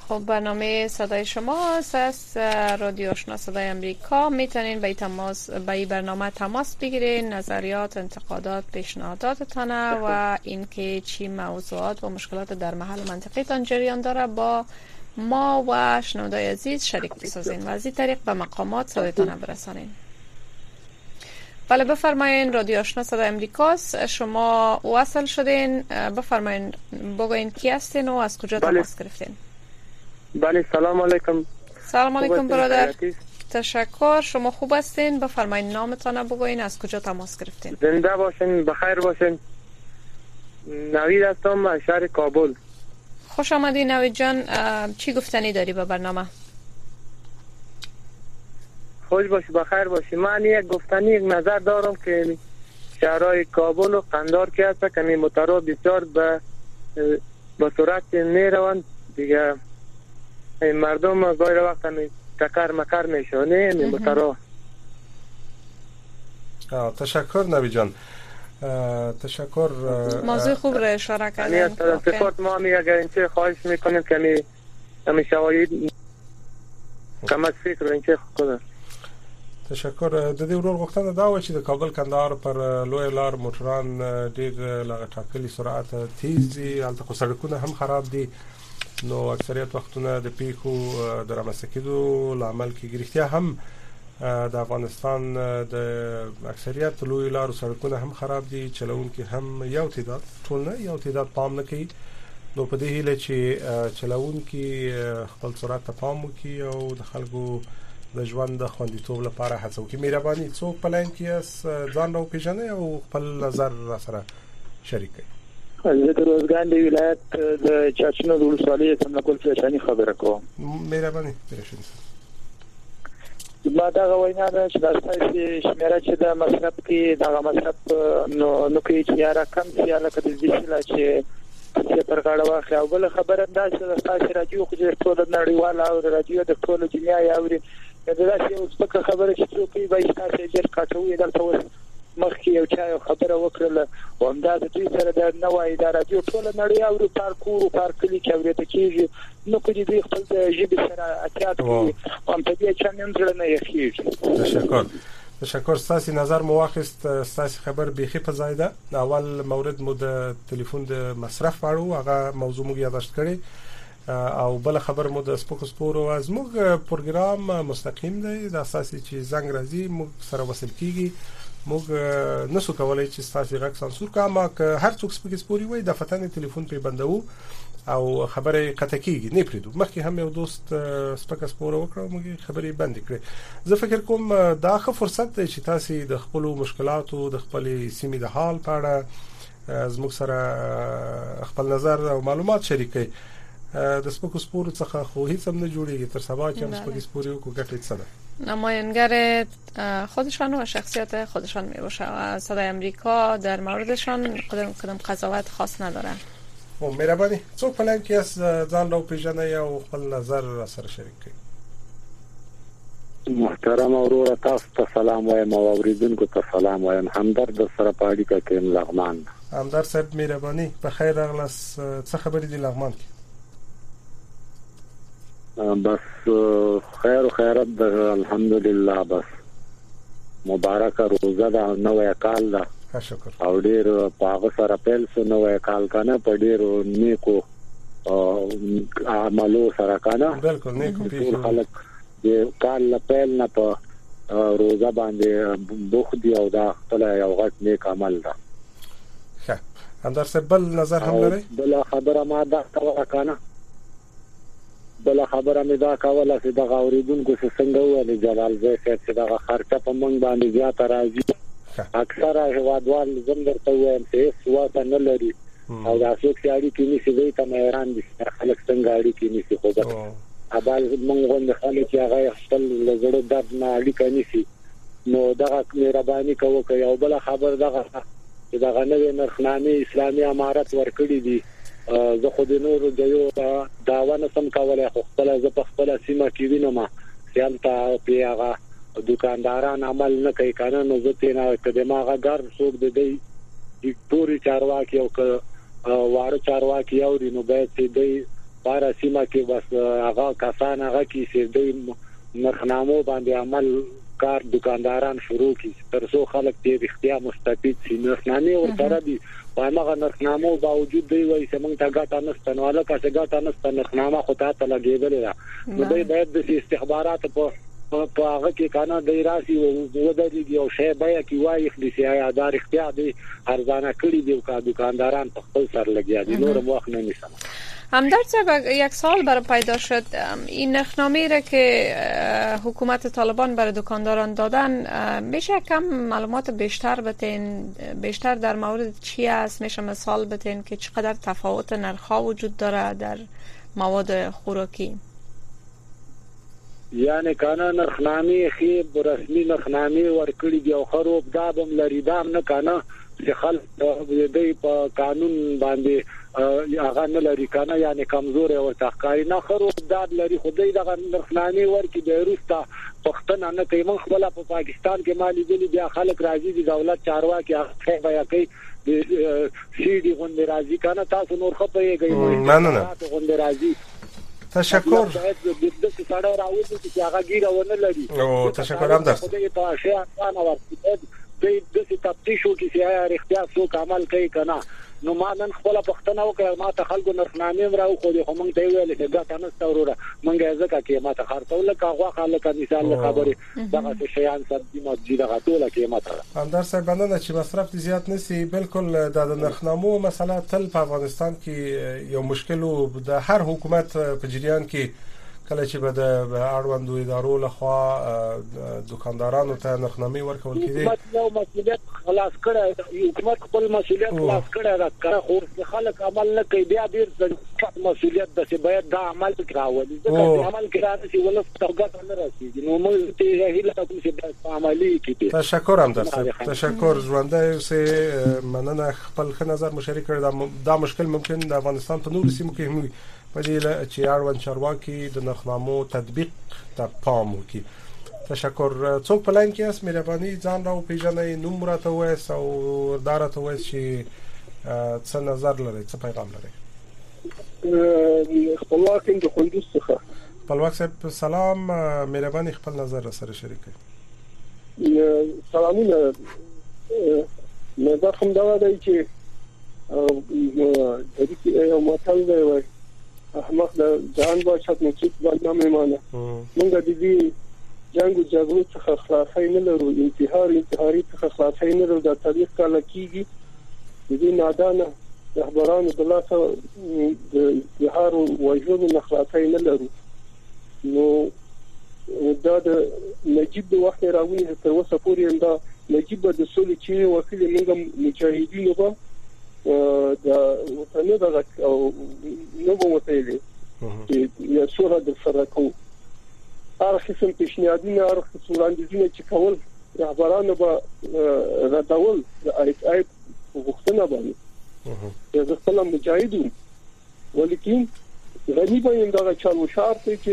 خب برنامه صدای شما است رادیو آشنا صدای امریکا. میتونین به تماس به این برنامه تماس بگیرین، نظریات، انتقادات، پیشنهاداتتان و اینکه چی موضوعات و مشکلات در محل منطقیتان جریان داره با ما و شنوندای عزیز شریک بسازین و از این طریق به مقامات صدایتان برسانین. بله بفرمایین. رادیو آشنا صدای امریکاست. شما وصل شدین، بفرمایین بگوین کی هستین و از کجا تماس گرفتین. بله سلام علیکم. سلام علیکم برادر. تشکر. شما خوب هستین؟ بفرمایین نامتان بگوین، از کجا تماس گرفتین. زنده باشین، بخیر باشین. نوید هستم از شهر کابل. خوش آمدی نوید جان. چی گفتنی داری به برنامه؟ خوش باشی، بخیر باشی. من یک گفتنی یک نظر دارم که شهرهای کابل و قندار که هست که موتورها بسیار به به سرعت میروند دیگه، مردم گاهی وقت تکر مکر میشونه موتورها. تشکر نوید جان. تشکر. موضوع خوب را اشاره کردین. صفات ما می اگر اینچه خواهش میکنیم که می همی شواهد کم از فکر و اینچه کنه. تشکر. د دې ورور غوښتنه دا و چې د کابل کندهار پر لوی لار موټران ډېر له ټاکلي سرعت تیز دي، هلته خو سړکونه هم خراب دي، نو اکثریت وختونه د پیښو د رامنځته کېدو لامل کېږي. رښتیا هم د افغانستان د اکثریت لوی لارو سړکونه هم خراب دي، چلوونکي هم یو تعداد ټول نه یو تعداد پام نه کوي، نو په دې هیله چې چلوونکي خپل سرعت ته پام وکړي او د خلکو د ژوند د خوندیتوب لپاره هڅه وکړي. مهرباني څوک په لاین کې اس ځان راو پیژنې او خپل نظر را سره شریک کړئ. زه د روزګان د ولایت د چاچنو د ولسوالۍ څخه کول څه خبره کوم. مهرباني پرېښین. ما دا وینا ده چې د اساسي شمیره چې د مصرف کې دا مصرف نو نو کې چې یاره کم سیاله کده د شیلا چې چې پر غاړه واخلي. او بل خبره دا چې د اساسي رادیو خو د ټول نړیوال او رادیو د ټول دنیا یاوري دا چې یو څه خبره چې څوک یې به اساسي جر کاټوي دلته وس مخکې یو چا خبره وکړه او دا د دوی سره د نوای د رادیو ټول نړۍ او پارکور پارکلی کې اورېته کیږي، نو کوي دوی خپل د ژبې سره اتیات کوي او په دې چې نن درنه نه یخیږي. تشکر. تشکر. ستاسو نظر مو واخیست. ستاسو خبر بیخي په ځای ده. اول مورد مو د ټلیفون د مصرف اړو هغه موضوع مو یاداشت کړی او بل خبر مو د سپوک سپورو از موږ پروګرام مستقیم دی، د اساسي چې زنګ راځي موږ سره وصل کیږي، موږ نسو کولای چې ستاسو غږ سانسور کما که هر څوک سپوک سپوري وای د فتنې ټلیفون په بندو او خبره قطع کیږي نه پریدو. مخکې هم یو دوست سپک سپور وکړو موږ خبرې بند کړې. زه فکر کوم دا ښه فرصت دی چې تاسو د خپل مشکلاتو د خپل سیمې د حال په اړه زموږ سره خپل نظر او معلومات شریکئ. د سپک سپور څخه خو هیڅ هم نه جوړیږي، تر سبا چې هم سپک سپوري کو ګټه څه ده. نماینگر خودشان و شخصیت خودشان می باشه و صدای امریکا در موردشان کدام کدام قضاوت خاص نداره. او مهرباني څوک په لاین کې اس ځان راو پیژنې او خپل نظر سره شریک کړئ. محترم اورور تاسو ته سلام وایم او اوریدونکو ته سلام وایم. همدرد سره پاړی کې لغمان. همدرد صاحب مهرباني په خیر راغلاس. څه خبرې دي لغمان کې؟ بس خیر و خیرت ده الحمدلله. بس مبارک روزه ده، نوې کال ده. شکر. او ډیر پاغه سره پیل سو نوې کال کنه په ډیر نیکو عملو سره کنه. بالکل نیکو پیښو خلک د کال لا پیل نه په روزه باندې بوخ دی او دا خپل یو غټ نیک عمل ده. ښه. اندر څه بل نظر هم لري؟ بل خبره ما دا کوله کنه بل خبره مې دا کوله چې د غوریدونکو څنګه وایي جلال زوی چې دا خرچه په مونږ باندې زیات راځي. اکثره هوادوال زم درته وایم چې سوات نه لري او دا څوک چې اړیکې نشي دوی ته مېران دي خلک څنګه اړیکې نشي خو به ابال مونږ غوښنه خلک چې هغه خپل لزړه درد نه اړیکې نشي، نو دا مهرباني کوو کوي. او بل خبر دا چې دا غنوي نرخنامه اسلامي امارت ورکړي دي. زه خو د نور د یو داوانه سم کولای خو خپل ز په خپل سیمه کې وینم سیالتا پیغه دکانداران عمل نه کوي کنه، نو زه تینا کده ماغه ګر څوک د دې د پوری چارواکي او ک واره چارواکي او نو به چې د بار سیمه کې بس هغه کسان هغه کې چې د نرخنامو باندې عمل کار دکانداران شروع کړي تر څو خلک دې اختیار مستفید شي. نرخنامې ورته دي هغه نرخنامو باوجود دی وایي چې موږ ته ګټه نشته، نو هلکه چې ګټه نشته نرخنامه خو تا ته لګېدلې ده، نو دوی باید د استخباراتو په په هغه کې کنه د راسي ودرېږي او شی بیه کې وایي چې آیا دا اختیار دی ارزانه کړي دی او دکانداران په خپل سر لګیا دي. نور وخت نه نیسم. همدرد صاحب یک سال برای پیدا شد، این نرخنامه را که حکومت طالبان برای دکانداران دادن میشه کم معلومات بیشتر بتین، بیشتر در مورد چی است؟ میشه مثال بتین که چقدر تفاوت نرخ‌ها وجود داره در مواد خوراکی؟ یعنی کنه نرخنامه خیب رسمی نرخنامه ورکړي دی او خروب دابم لري دام نه کنه چې خلک د په قانون باندې هغه نه لري کنه، یعنی کمزور او تحقاری نه خروب داد لري خدای دغه نرخنامه ورکړي د روستا پښتنه نه کوي. من خپل په پاکستان کې مالی دي بیا خلک راځي د دولت چارواکي هغه بیا کوي د سی ډي غونډه راځي کنه، تاسو نور خپه یې نه نه نه غونډه راځي. تشکر. د سړی راوځي چې هغه ګیره ونه لري. او تشکر هم درته. خدای ته شي اسانه ورته د دې تفتیش وکړي چې آیا اختیار څوک عمل کوي کنه. نو ما نن خپل پښتنه وکړه، ما ته خلکو نرخنامې راو خو دې هم ته ویل چې ګټه نشته وروره مونږه ځکه کې ما ته خرڅول کاغه خلک مثال خبره دغه شیان سبزی ماجی دغه ټول کې ما ته هم در سره بندنه چې مصرف زیات نسی. بالکل د نرخنامو مسله تل په افغانستان کې یو مشکل و د هر حکومت په جریان کې کله چې به د اړوندو ادارو لخوا دکاندارانو ته نرخنامې ورکول کېدې حکومت یو مسؤلیت خلاص کړی، حکومت خپل مسؤلیت خلاص کړی راکړه خو خلک عمل نه کوي. بیا ډیر مسؤلیت د څه باید دا عمل راولي ځکه عمل کړه چې ولس توګه نه راسي. نو موږ ته هیله کوم چې عملی کړي. تشکر هم درته. تشکر ژوندۍ سه مننه خپل ښه نظر مشارکت کړی. دا مشکل ممکن د افغانستان په نورو سیمو کې هم په دې چې اړوند چارواکي د نرخنامو تطبیق ته پام وکړي. تشکر. څوک په لاین کې است؟ مهرباني ځان راو پیژنئ، نوم راته ووایئ او دا راته ووایئ چې څه نظر لرئ، څه پیغام لرئ. خپلواک د کندوز څخه. خپلواک صاحب سلام، مهرباني خپل نظر را سره شریک کړئ. سلامونه. نو دا کوم دا دی چې د دې یو متل دی احمق د ځان بچت نو چې باندې مېمانه موږ د دې جنگ او جګړو څخه خلاصای نه لرو، انتحار انتحاري څخه خلاصای نه لرو. د تاریخ کله کېږي د دې نادانه رهبرانو د لاسه د انتحار او وژنو نه خلاصای نه لرو. نو دا د نجیب د وخت راوي تر اوسه پورې دا نجیب د سولې چې وکیل موږ مجاهدینو به دا وطنه دا او نو به وتهلي چې یا سوره د فرقو هر قسم پیشنهادونه هر قسم وړاندیزونه چې کول رهبرانو به ردول د آی اس آی وختونه باندې زه خپل مجاهدون ولیکن غنی به دا چالو شرط چې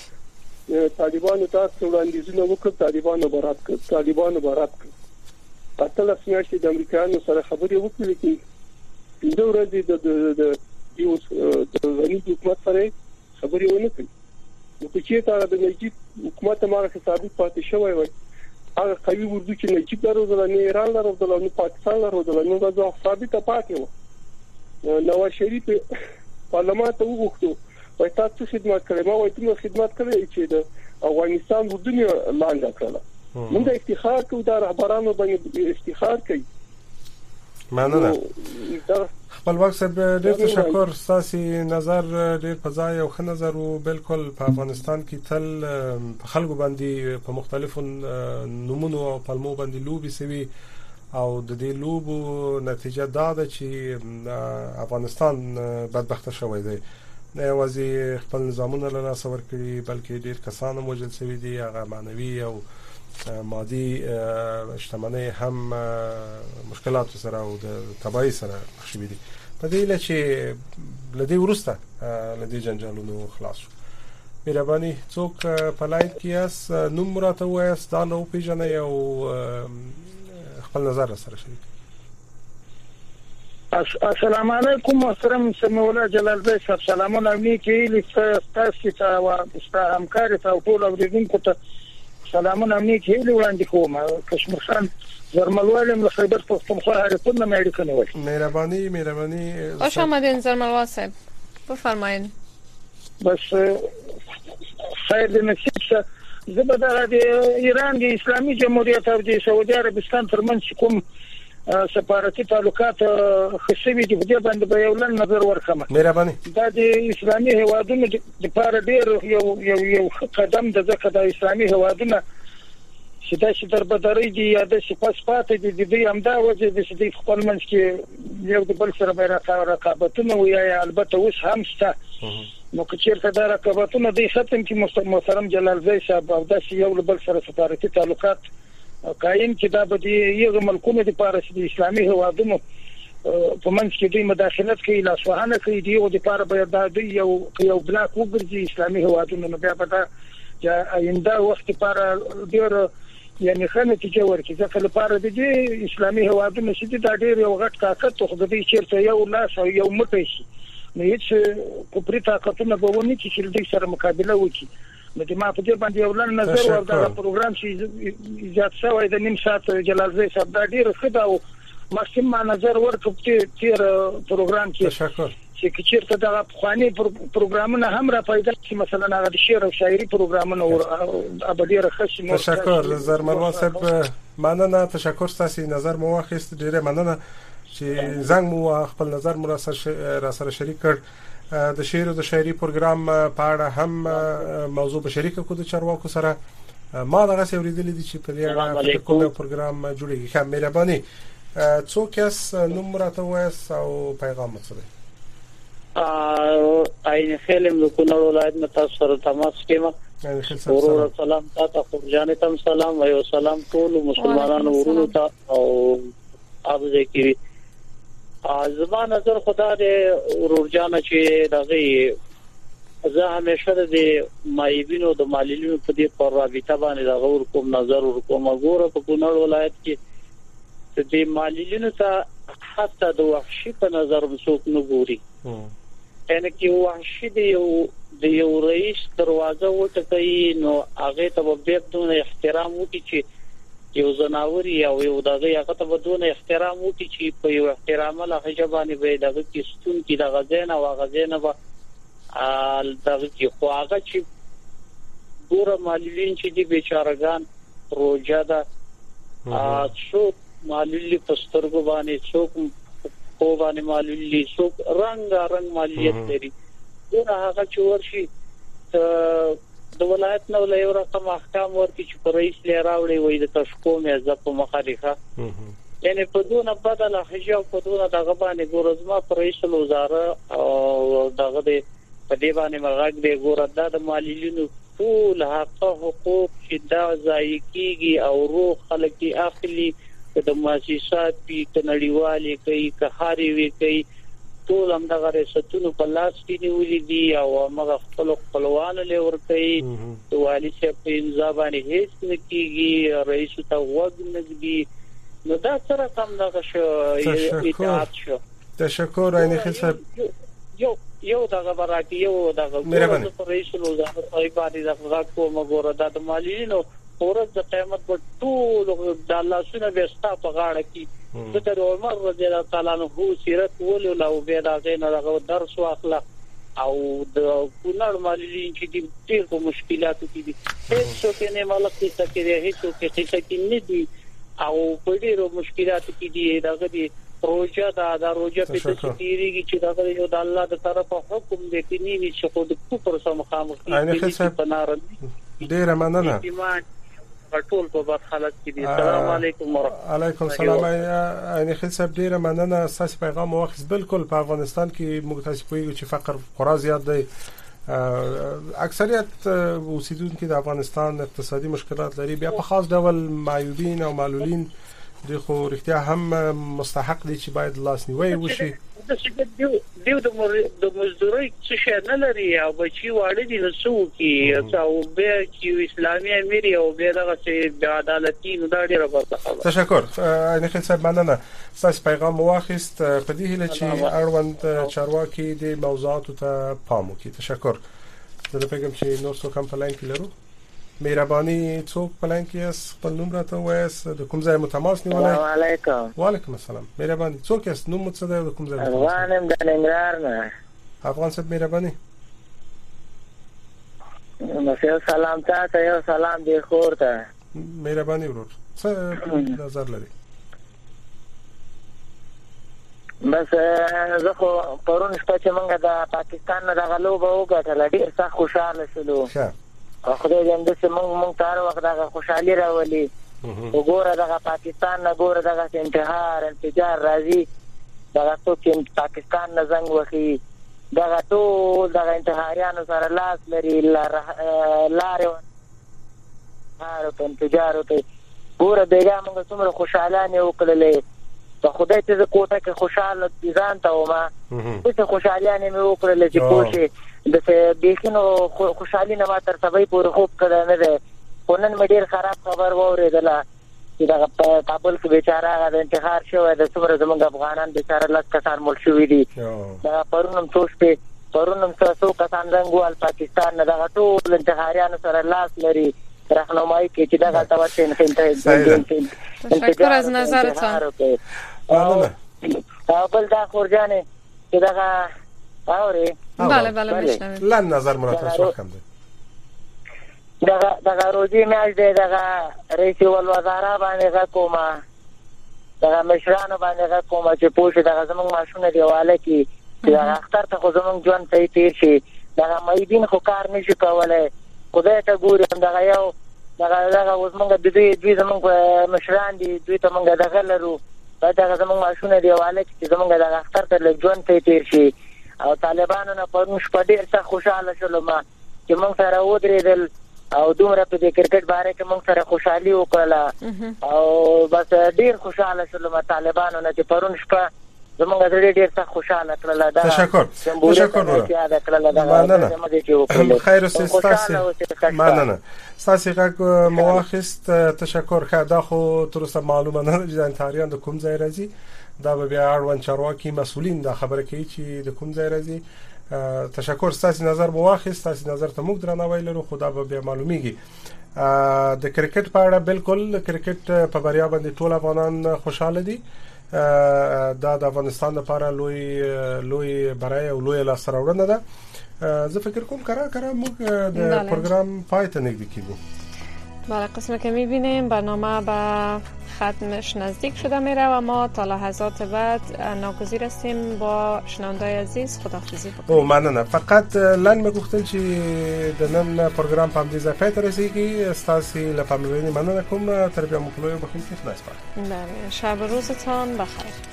طالبانو تاسو وړاندیزونه وکړ، طالبانو برات کړ، طالبانو برات کړ. اته لسمیاشتې د امریکایانو سره خبرې وکړې چې د ورځې د د یو د غنی حکومت سره خبرې ونه کړې. نو چې تا د نجیب حکومت ماره ثابت پاتې شوی وای هغه قوي وردو چې نجیب درو نه ایران درو نه پاکستان درو نو دا ثابت پاتې و. نواز شریف پارلمان ته وغوښتو وای تاسو خدمت کړئ، ما وای تاسو خدمت کړئ چې د افغانستان وردونی لاندې کړل. موږ افتخار کوو دا رهبرانو باندې افتخار کوي. مننه. خپلواک صاحب ډېر تشکر. ستاسو نظر ډېر په ځای او ښه نظر او بالکل په افغانستان کې تل په خلکو باندې په مختلفو نمونو او پلمو باندې لوبي سوي او د دې لوبو نتیجه دا ده چې افغانستان بدبخته شوی دی. نه یوازې خپل نظامونه له لاسه ورکړي بلکې ډېر کسان هم وژل شوي دي، هغه معنوي او مادي شتمنۍ هم مشکلات سره او د تباہي سره مخ شوي دي. په دې لږ چې لدی ورسته لدی جنجالونو خلاص شو. مهرباني څوک په لاین کې اس نوم راته وایست دا نو پیژنې او خپل نظر سره شریک. السلام علیکم محترم سمیع الله جلال بey صاحب سلامونه نیکی لستاسي ته او ستا همکار ته او ټول اوریدونکو ته سلامونه نیکی وړاندې کوم کشمیر خان زرملوالم له خیبر پختونخوا هریپور نه مې اړیکه نیولې مهرباني مهرباني خوش آمدین زرملوا صاحب بفرمایید. بس خیر دې نصیب شه. زه به د ایران د اسلامي جمهوریت او د سعودي عربستان ترمنځ کوم سفارتي تعلقات خصوصي دي په دې باندې به یو لن نظر ورکړم. مهرباني دا د اسلامي هوادونو د لپاره ډېر یو یو یو قدم د ځکه د اسلامي هوادونو چې دا چې دربدري دي یا د صفات پاتې دي د دې همدا وجه د دې خپل منځ کې یو د بل سره به رقابتونه وي. البته اوس هم شته نو که چیرته دا رقابتونه د ختم کې محترم جلال زی صاحب او د یو بل سره سفارتي تعلقات قائم کې دا به د یو ملکونو د پاره د اسلامي هوادونو په منځ کې د مداخلت کوي لاسوهانه کوي دی او د پاره به د یو یو بلاک وګرځي اسلامي هوادونو نو بیا به دا آینده وخت لپاره ډیر یعنی خنه نتیجه ورکړي ځکه لپاره د اسلامي هوادونو چې دا ډیر یو غټ طاقت خو د دې چیرته یو لاس او یو مټی شي نو هیڅ کوپری طاقتونه به ونی چې د دې سره مقابله وکړي. نو د ما په دې باندې یو لن نظر وردا پروګرام چې ایجاد شوی د نیم ساعت جلال زی صاحب دا ډیر ښه دا او مخکې ما نظر ورکړ چې تیر پروګرام کې تشکر چې چیرته دا خواني پروګرامونه هم را پیدا شي مثلا هغه د شعر او شاعري پروګرامونه او ابدیره خشي. تشکر زرملوا صاحب مننه. تشکر تاسو نظر مو واخیست ډیره مننه چې زنګ مو خپل نظر مو را سره شریک کړ. د شعر او د شاعري پروګرام په اړه هم موضوع به شریک کو د چارواکو سره ما دغه اوریدلې دي چې په دې اړه کوم پروګرام جوړیږي. خام مهرباني څوک یاست نوم راته وایس او پیغام څه دی؟ ا عین خیلم د کونړ ولایت نه تاسو سره تماس کوم. ورور سلام تاسو خو جانې تم سلام و یو سلام ټول مسلمانانو ورونو ته او ابو ذکر زما نظر خدا دې ورور جان چې دغه زه همیشه د مایبینو د مالینو په دې پر رابطه باندې دغه ور کوم نظر ور کوم غوړه په کونړ ولایت کې د مالینو ته حتی د وحشي په نظر مسوک نه ګوري. ان کې وحشي دی یو د یو رئیس دروازه وټکې نو هغه ته به بدون احترام وکړي چې یو زناوري او یو دغه هغه ته بدون احترام وکړي چې په یو احترام له حجابانی به دغه کې ستون کې دغه ځین او هغه ځین به ال دغه کې خو هغه چې ګوره مالین چې دی بیچارهګان روزه ده ا څو ماللی پسترګو باندې څوک په باندې ماللی څوک رنگ رنگ مالیت لري. دا هغه چې ورشي د ولایت نو له یو رقم احکام ورکړي چې پر رئیس لري راوړي وي د تشکو مې ځکه مخالفه یعنی په دونه بدل حجاب په دونه دغه باندې ګورزما پر رئیس الوزاره او دغه د په دی باندې مرغ دی ګور د مالینو ټول حق حقوق چې دا ځای کیږي او روح خلک اخلي د مؤسسات په تنړیوالي کوي کهاري وی کوي ټول هم دغه رسټونو په لاس کې نیولې دي او موږ خپل خپلوان له ور کوي د والي صاحب په امضا باندې هیڅ نکېږي رئیس ته وګ نګدي نو دا سره کم دغه شو اطاعت شو. تشکر عین خصب یو یو دغه براکي یو دغه رئیس الوزراء صاحب باندې دغه کومه ګوره د مالینو اورز د قیامت په ټول د الله سونه بيستا په غاړه کې د عمر رضی الله تعالی عنہ سیرت ولول او به دا غینه دغه درس واخله او د کونړ مالین چې د ډېر مشکلاتو کې دي هیڅ څه نه ملک څه کې دي هیڅ څه کې نه دي او په ډېرو مشکلاتو کې دي دغه دي روزه دا د روزه په تشریږي چې دغه یو د الله د طرفه حکم دی چې نیوي چې خو د کوپر سره مخامخ دي په نار ډېر مننه ټول په بد حالت کې دي. السلام علیکم ورحمت الله. علیکم السلام. عین خصب ډیره مننه. اساس پیغام واخیست. بالکل په افغانستان کې متاسف وي چې فقر خورا زیات دی. اکثریت اوسیدونکو د افغانستان اقتصادي مشکلات لري. بیا په خاص ډول معیوبین او معلولین د خو رښتیا هم مستحق دي چې باید لاسنیوي وشي د څه دیو دیو د مزدوري څه شي نه لري او بچي واړه دي نو څو کې او به چې اسلامي امیر او به دغه چې عدالتي نو دا ډیره ورته تشکر عین خیل صاحب مننه تاسو پیغام واخیست په دې هیله چې اړوند چارواکي د موضوعاتو ته پام وکړي. تشکر. زه فکر چې نور څه کم پلان کې لرو. مهرباني څوک پلان کې اس خپل نوم راته وایس د کوم ځای متماس نیولای؟ السلام علیکم. وعلیکم السلام. مهرباني څوک اس نوم څه دی د کوم ځای؟ افغانم د ننګرهار نه. افغان صاحب مهرباني. نو سلام ته یو سلام دی خور ته. مهرباني ورور. څه نظر لري؟ بس زه خو پرون شپه چې موږ د پاکستان نه دغه لوبه وګټله ډېر سخت خوشحاله شولو. خدای دې همداسې موږ موږ ته هر وخت دغه خوشحالي راولي. وګوره دغه پاکستان نه ګوره دغه انتحار انفجار راځي دغه څوک چې پاکستان نه زنګ وهي دغه ټول دغه انتحاریانو سره لاس لري لارې انفجار وکړي. ګوره بېګا موږ څومره خوشحالانې وکړلې په خدای ته زه کوټه کې خوشحاله ځان ته ومه داسې خوشحالیانې مې وکړلې چې پوه شې داسې بیخي نو خوشحالي نه ما تر سبا پورې خوب کړی نه دی. خو نن مې ډېر خراب خبر واورېدله چې دغه په کابل کې بیچاره هغه د انتحار شوی د څومره زموږ افغانان بیچاره لس کسان مړ شوي دي. دغه پرون هم څو شپې پرون هم څو کسان زنګ ووهل پاکستان نه دغه ټول انتحاریانو سره لاس لري راهنمایي کوي چې دغه ته ورته تشکر از نظرتان. او بل دا خورجانې چې دغه اورې بله بله میشنویم لن نظر مراتب کم دی دغه دغه روزي میاشت دی دغه رئیس الوزرا باندې غږ کومه دغه مشرانو باندې غږ کومه چې پوه شي دغه زموږ ماشونه دیواله کړي چې دغه اختر ته خو زموږ ژوند صحیح تېر شي. دغه معیدین خو کار نه شي کولی. خدای ته ګوري دغه یو دغه دغه اوس موږ د دوی دوی زموږ مشران دي دوی ته موږ دغه لرو باید دغه زموږ ماشونه دیواله کړي چې زموږ دغه اختر ته لږ ژوند صحیح تېر شي. او طالبانو نه پرون شپه ډېر سخت خوشحاله شولم چې موږ سره ودرېدل او دومره په دې کرکټ باره کې موږ سره خوشحالي وکړله او بس ډېر خوشحاله شولم طالبانو نه چې پرون شپه زموږ زړه ډېر سخت خوشحاله کړله. تشکر تشکر مننه. خیر اوسې ستاسې مننه ستاسې غږ مو واخیست. تشکر. ښه دا خو تر اوسه معلومه نه ده چې د انتحاریان د کوم ځای راځي. دا به بیا اړوند چارواکي مسؤلین دا خبره کوي چې د کوم ځای راځي. تشکر. ستاسې نظر مو واخیست. ستاسې نظر ته موږ درناوی لرو خو دا به بیا معلومیږي. د کرکټ په اړه بالکل کرکټ په بریا باندې ټول افغانان خوشاله دي. دا د افغانستان لپاره لوی لوی برای او لوی لاسته راوړنه ده. زه فکر کوم کرا کرا موږ د پروگرام پای ته نزدیک کیږو. بله قسم که میبینیم برنامه به ختمش نزدیک شده میره و ما تا لحظات بعد ناگزیر هستیم با شنوندای عزیز خداحافظی بکنیم. او مننه. فقط لن میگفتن چې د نن پروگرام په دې ځای ته رسیدي. استاسي لپاره مننه کوم. تر بیا مو په لوی بخښنه کې خلاص. بله شب روزتان بخیر.